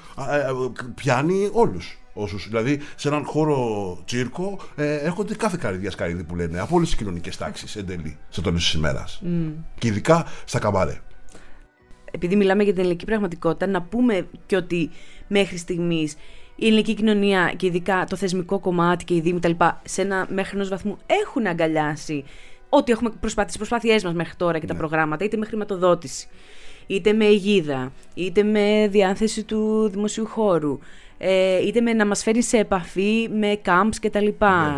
πιάνει όλους όσους. Δηλαδή σε έναν χώρο τσίρκο έρχονται κάθε διασκαρίδι που λένε, από όλες τις κοινωνικές τάξεις εν τέλει, στο τέλος της ημέρας. Και ειδικά στα καμπάρε. Επειδή μιλάμε για την ελληνική πραγματικότητα, να πούμε και ότι μέχρι στιγμής η ελληνική κοινωνία και ειδικά το θεσμικό κομμάτι και οι δήμοι κτλ. Σε ένα μέχρι ενός βαθμού έχουν αγκαλιάσει ό,τι έχουμε προσπαθήσει, τις προσπάθειές μας μέχρι τώρα και τα προγράμματα, είτε με χρηματοδότηση, είτε με αιγίδα, είτε με διάθεση του δημοσίου χώρου, είτε με να μας φέρει σε επαφή με camps και τα λοιπά,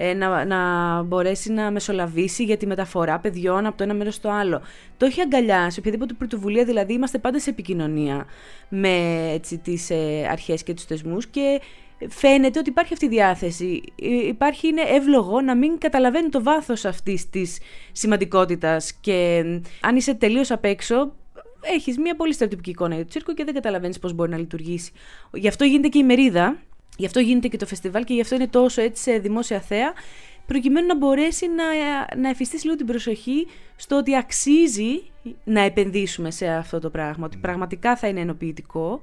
να μπορέσει να μεσολαβήσει για τη μεταφορά παιδιών από το ένα μέρος στο άλλο. Το έχει αγκαλιάσει οποιαδήποτε πρωτοβουλία, δηλαδή είμαστε πάντα σε επικοινωνία με τις αρχές και τους θεσμούς και φαίνεται ότι υπάρχει αυτή η διάθεση. Είναι εύλογο να μην καταλαβαίνει το βάθος αυτής της σημαντικότητας και αν είσαι τελείως απ' έξω, έχεις μια πολύ στερεοτυπική εικόνα για το τσίρκο και δεν καταλαβαίνεις πώς μπορεί να λειτουργήσει. Γι' αυτό γίνεται και η μερίδα, γι' αυτό γίνεται και το φεστιβάλ και γι' αυτό είναι τόσο έτσι σε δημόσια θέα, προκειμένου να μπορέσει να εφιστήσει λίγο την προσοχή στο ότι αξίζει να επενδύσουμε σε αυτό το πράγμα, ότι πραγματικά θα είναι ενοποιητικό.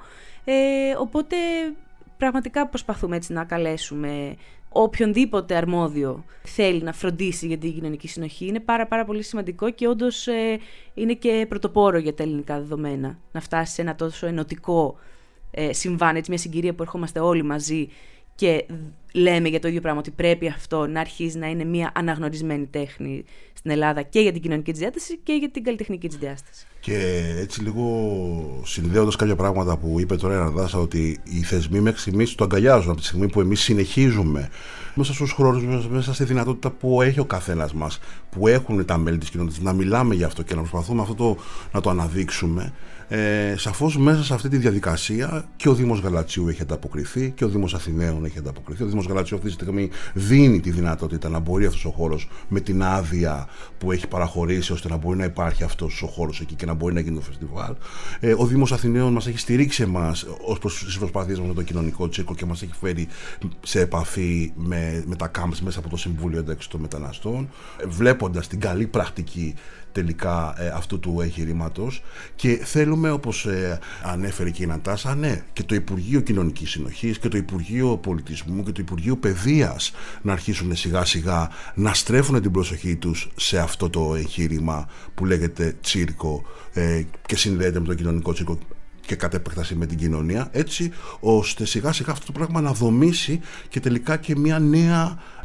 Οπότε πραγματικά προσπαθούμε έτσι να καλέσουμε οποιονδήποτε αρμόδιο θέλει να φροντίσει για την κοινωνική συνοχή. Είναι πάρα πολύ σημαντικό και όντως είναι και πρωτοπόρο για τα ελληνικά δεδομένα να φτάσει σε ένα τόσο ενωτικό συμβάν, έτσι, μια συγκυρία που ερχόμαστε όλοι μαζί και λέμε για το ίδιο πράγμα, ότι πρέπει αυτό να αρχίζει να είναι μια αναγνωρισμένη τέχνη στην Ελλάδα και για την κοινωνική της διάσταση και για την καλλιτεχνική της διάσταση. Και έτσι λίγο συνδέοντας κάποια πράγματα που είπε τώρα η Αναδάσα, ότι οι θεσμοί μέχρι στιγμής το αγκαλιάζουν από τη στιγμή που εμείς συνεχίζουμε μέσα στους χρόνους, μέσα στη δυνατότητα που έχει ο καθένας μας, που έχουν τα μέλη της κοινότητας, να μιλάμε για αυτό και να προσπαθούμε αυτό να το αναδείξουμε. Σαφώς μέσα σε αυτή τη διαδικασία και ο Δήμος Γαλατσίου έχει ανταποκριθεί και ο Δήμος Αθηναίων έχει ανταποκριθεί. Ο Δήμος Γαλατσίου αυτή τη στιγμή δίνει τη δυνατότητα να μπορεί αυτός ο χώρος με την άδεια που έχει παραχωρήσει, ώστε να μπορεί να υπάρχει αυτός ο χώρος εκεί και να μπορεί να γίνει το φεστιβάλ. Ο Δήμος Αθηναίων μας έχει στηρίξει εμάς ως προς τις προσπάθειες μας με το κοινωνικό τσίρκο και μας έχει φέρει σε επαφή με τα camps μέσα από το Συμβούλιο Ένταξης των Μεταναστών, βλέποντας την καλή πρακτική τελικά αυτού του εγχειρήματος, και θέλουμε, όπως ανέφερε και η Νατάσα, και το Υπουργείο Κοινωνικής Συνοχής και το Υπουργείο Πολιτισμού και το Υπουργείο Παιδείας να αρχίσουν σιγά σιγά να στρέφουν την προσοχή τους σε αυτό το εγχείρημα που λέγεται τσίρκο και συνδέεται με το κοινωνικό τσίρκο και κατ' επέκταση με την κοινωνία, έτσι ώστε σιγά σιγά αυτό το πράγμα να δομήσει και τελικά και μια νέα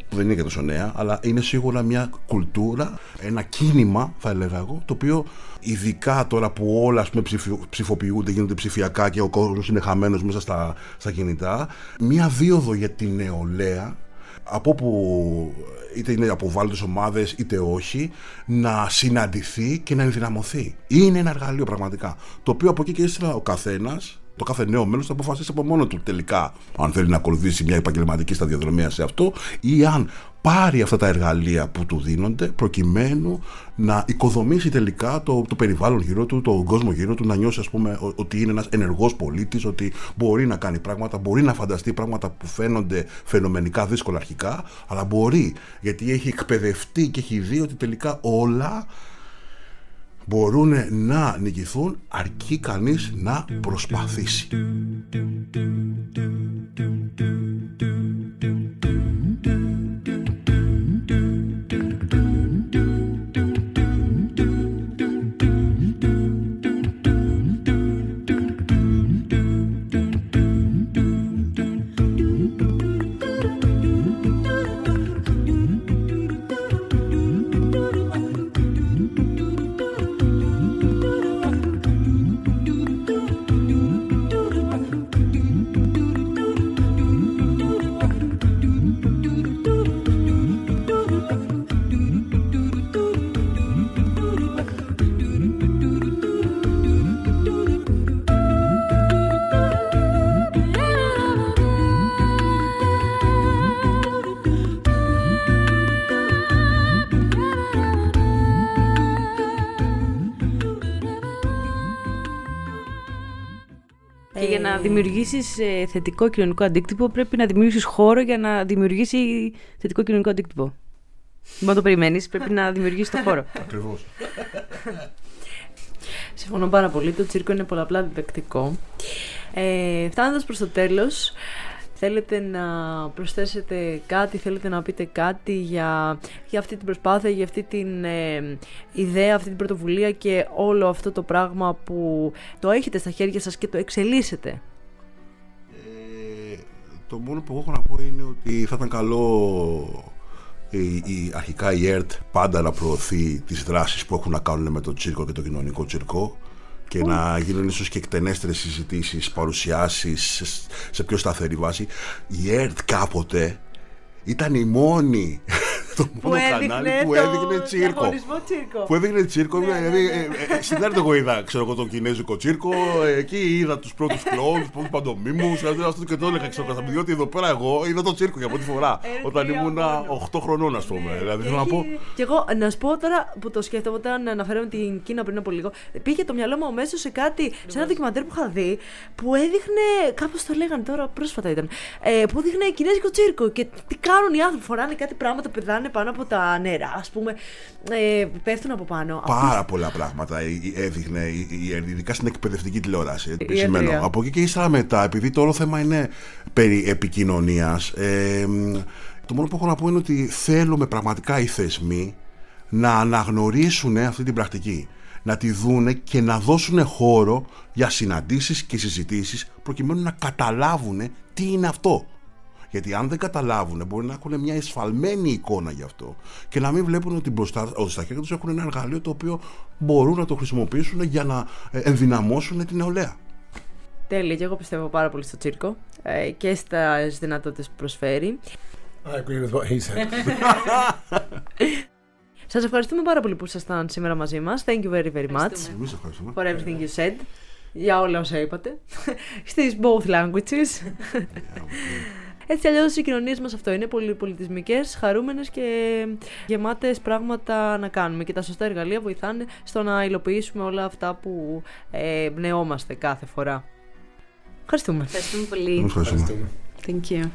που δεν είναι και τόσο νέα, αλλά είναι σίγουρα μια κουλτούρα, ένα κίνημα, θα έλεγα εγώ, το οποίο ειδικά τώρα που όλα, ας πούμε, ψηφοποιούνται, γίνονται ψηφιακά και ο κόσμος είναι χαμένος μέσα στα κινητά, μια δίωδο για την νεολαία, από όπου είτε είναι από βάλτες ομάδες είτε όχι, να συναντηθεί και να ενδυναμωθεί. Είναι ένα εργαλείο πραγματικά, το οποίο από εκεί και ύστερα ο καθένας, το κάθε νέο μέλος θα αποφασίσει από μόνο του τελικά αν θέλει να ακολουθήσει μια επαγγελματική σταδιοδρομία σε αυτό ή αν πάρει αυτά τα εργαλεία που του δίνονται προκειμένου να οικοδομήσει τελικά το περιβάλλον γύρω του, τον κόσμο γύρω του, να νιώσει, ας πούμε, ότι είναι ένας ενεργός πολίτης, ότι μπορεί να κάνει πράγματα, μπορεί να φανταστεί πράγματα που φαίνονται φαινομενικά δύσκολα αρχικά, αλλά μπορεί, γιατί έχει εκπαιδευτεί και έχει δει ότι τελικά όλα μπορούν να νικηθούν αρκεί κανείς να προσπαθήσει. Και για να δημιουργήσεις θετικό κοινωνικό αντίκτυπο, πρέπει να δημιουργήσεις χώρο για να δημιουργήσει θετικό κοινωνικό αντίκτυπο. Δεν μπορεί να το περιμένεις, πρέπει να δημιουργήσεις το χώρο. Ακριβώς. Συμφωνώ πάρα πολύ. Το τσίρκο είναι πολλαπλά διδακτικό. Φτάνοντας προς το τέλος, θέλετε να προσθέσετε κάτι, θέλετε να πείτε κάτι για αυτή την προσπάθεια, για αυτή την ιδέα, αυτή την πρωτοβουλία και όλο αυτό το πράγμα που το έχετε στα χέρια σας και το εξελίσσετε? Το μόνο που έχω να πω είναι ότι θα ήταν καλό αρχικά η ΕΡΤ πάντα να προωθεί τις δράσεις που έχουν να κάνουν με το τσίρκο και το κοινωνικό τσίρκο και να γίνουν ίσως και εκτενέστερες συζητήσεις, παρουσιάσεις σε πιο σταθερή βάση. Η ΕΡΤ κάποτε ήταν η μόνη, το μόνο κανάλι που έδειχνε τσίρκο. Που έδειχνε τσίρκο, δηλαδή στην ΕΡΤ εγώ είδα, ξέρω εγώ, τον κινέζικο τσίρκο, εκεί είδα τους πρώτους κλόουν, τους πρώτους παντομίμους, αυτό και το έλεγα, ξέρω, διότι εδώ πέρα εγώ είδα το τσίρκο για πρώτη φορά, όταν ήμουν 8 χρονών, ας πούμε. Δηλαδή θέλω να πω. Και εγώ να σου πω τώρα που το σκέφτομαι, όταν αναφέραμε την Κίνα πριν από λίγο, πήγε το μυαλό μου αμέσως σε κάτι, σε ένα ντοκιμαντέρ που είχα δει, που έδειχνε, κάπως το λέγανε τώρα, πρόσφατα ήταν, που έδειχνε κινέζικο τσίρκο και τι κάνουν οι άνθρωποι, φοράνε κάτι πράγματα, πετάνε πάνω από τα νερά, ας πούμε, πέφτουν από πάνω. Πάρα πολλά πράγματα έδειχνε, ειδικά στην εκπαιδευτική τηλεόραση. Επισημένω. Από εκεί και ύστερα μετά, επειδή το όλο θέμα είναι περί επικοινωνίας, το μόνο που έχω να πω είναι ότι θέλουμε πραγματικά οι θεσμοί να αναγνωρίσουν αυτή την πρακτική, να τη δούνε και να δώσουν χώρο για συναντήσεις και συζητήσεις προκειμένου να καταλάβουν τι είναι αυτό. Γιατί αν δεν καταλάβουν, μπορεί να έχουν μια εσφαλμένη εικόνα γι' αυτό και να μην βλέπουν ότι μπροστά στα χέρια τους έχουν ένα εργαλείο το οποίο μπορούν να το χρησιμοποιήσουν για να ενδυναμώσουν την νεολαία. Τέλεια, και εγώ πιστεύω πάρα πολύ στο τσίρκο και στις δυνατότητες που προσφέρει. I agree with what he said. Σας ευχαριστούμε πάρα πολύ που ήσασταν σήμερα μαζί μας. Thank you very very much Εμείς ευχαριστούμε. for everything you said. Για όλα όσα είπατε. Στις both languages. Έτσι αλλιώς οι κοινωνίες μας αυτό είναι, πολυπολιτισμικές, χαρούμενες και γεμάτες πράγματα να κάνουμε και τα σωστά εργαλεία βοηθάνε στο να υλοποιήσουμε όλα αυτά που εμπνεόμαστε κάθε φορά. Ευχαριστούμε. Ευχαριστούμε πολύ. Ευχαριστούμε. Thank you.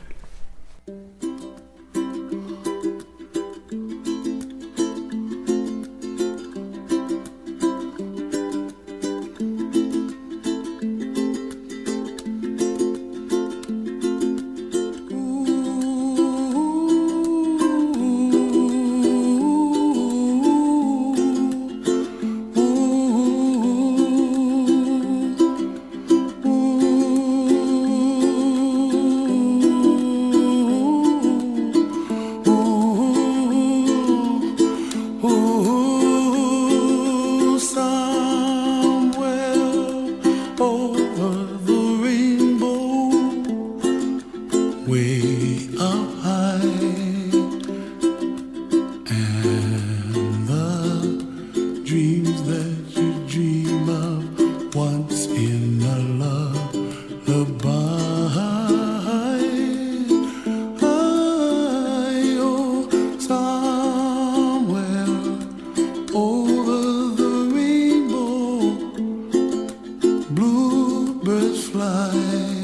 birds fly,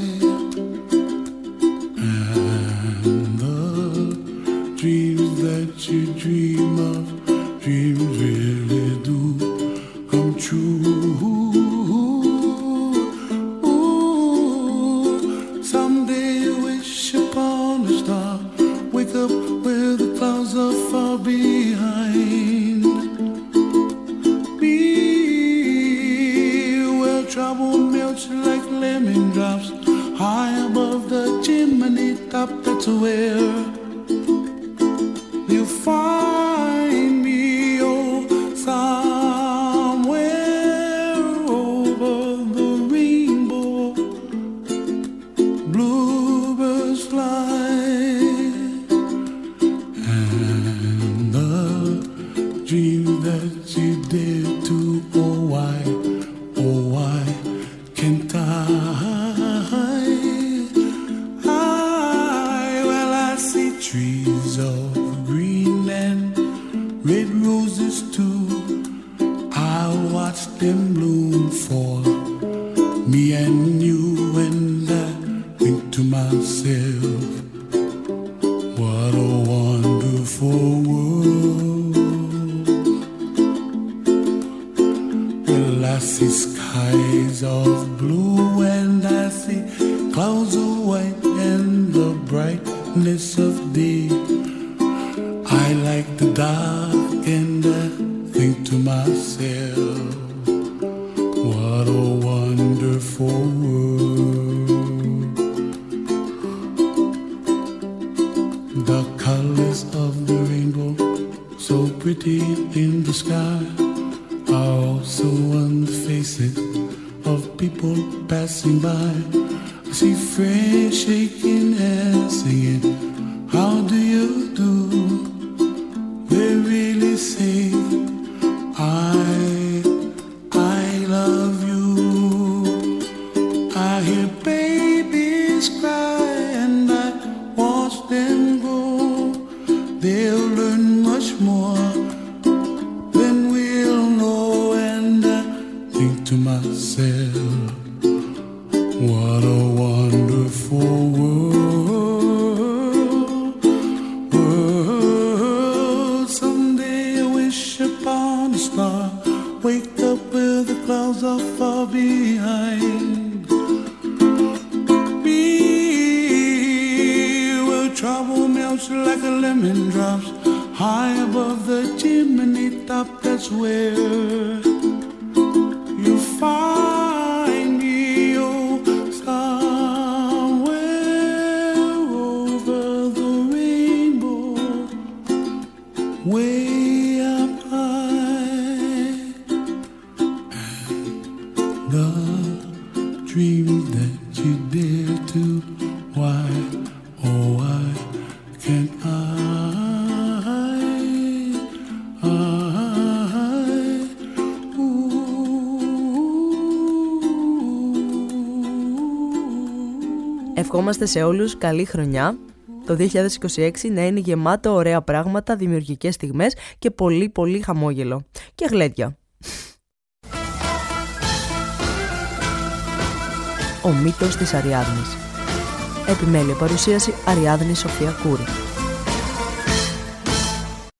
and the dreams that you dream of, dreams really do come true. Ooh, someday you wish upon a star, wake up where the clouds are far behind. Be where trouble melts like lemon drops, high above the chimney top. That's where you find me, oh, somewhere over the rainbow. Bluebirds fly, and the dream that you dare to, oh why can't I? Well, I see trees of green and red roses too. I watch them bloom for me and you, and I think to myself, what a wonderful world. Well, I see skies of blue and I see clouds of white and the brightness of day. I like the dark and I think to myself, what a wonderful world. The colors of the rainbow, so pretty in the sky, are also on the faces of people passing by. I see friends shaking hands, singing, how do you do? They really say, I love you. I hear babies cry and I watch them grow. They'll learn much more than we'll know, and I think to myself, what a wonderful world. Someday I wish upon a star, wake up where the clouds are far behind. Be where trouble melts like a lemon drops, high above the chimney top. That's where you find me, oh, somewhere over the rainbow, way up high. And the dreams that you dare to, why, oh why can't I? Ευχόμαστε σε όλους καλή χρονιά. Το 2026 να είναι γεμάτο ωραία πράγματα, δημιουργικές στιγμές και πολύ πολύ χαμόγελο. Και γλέντια. Ο μύθος της Αριάδνης. Επιμέλεια παρουσίαση Αριάδνη Σοφία Κούρη.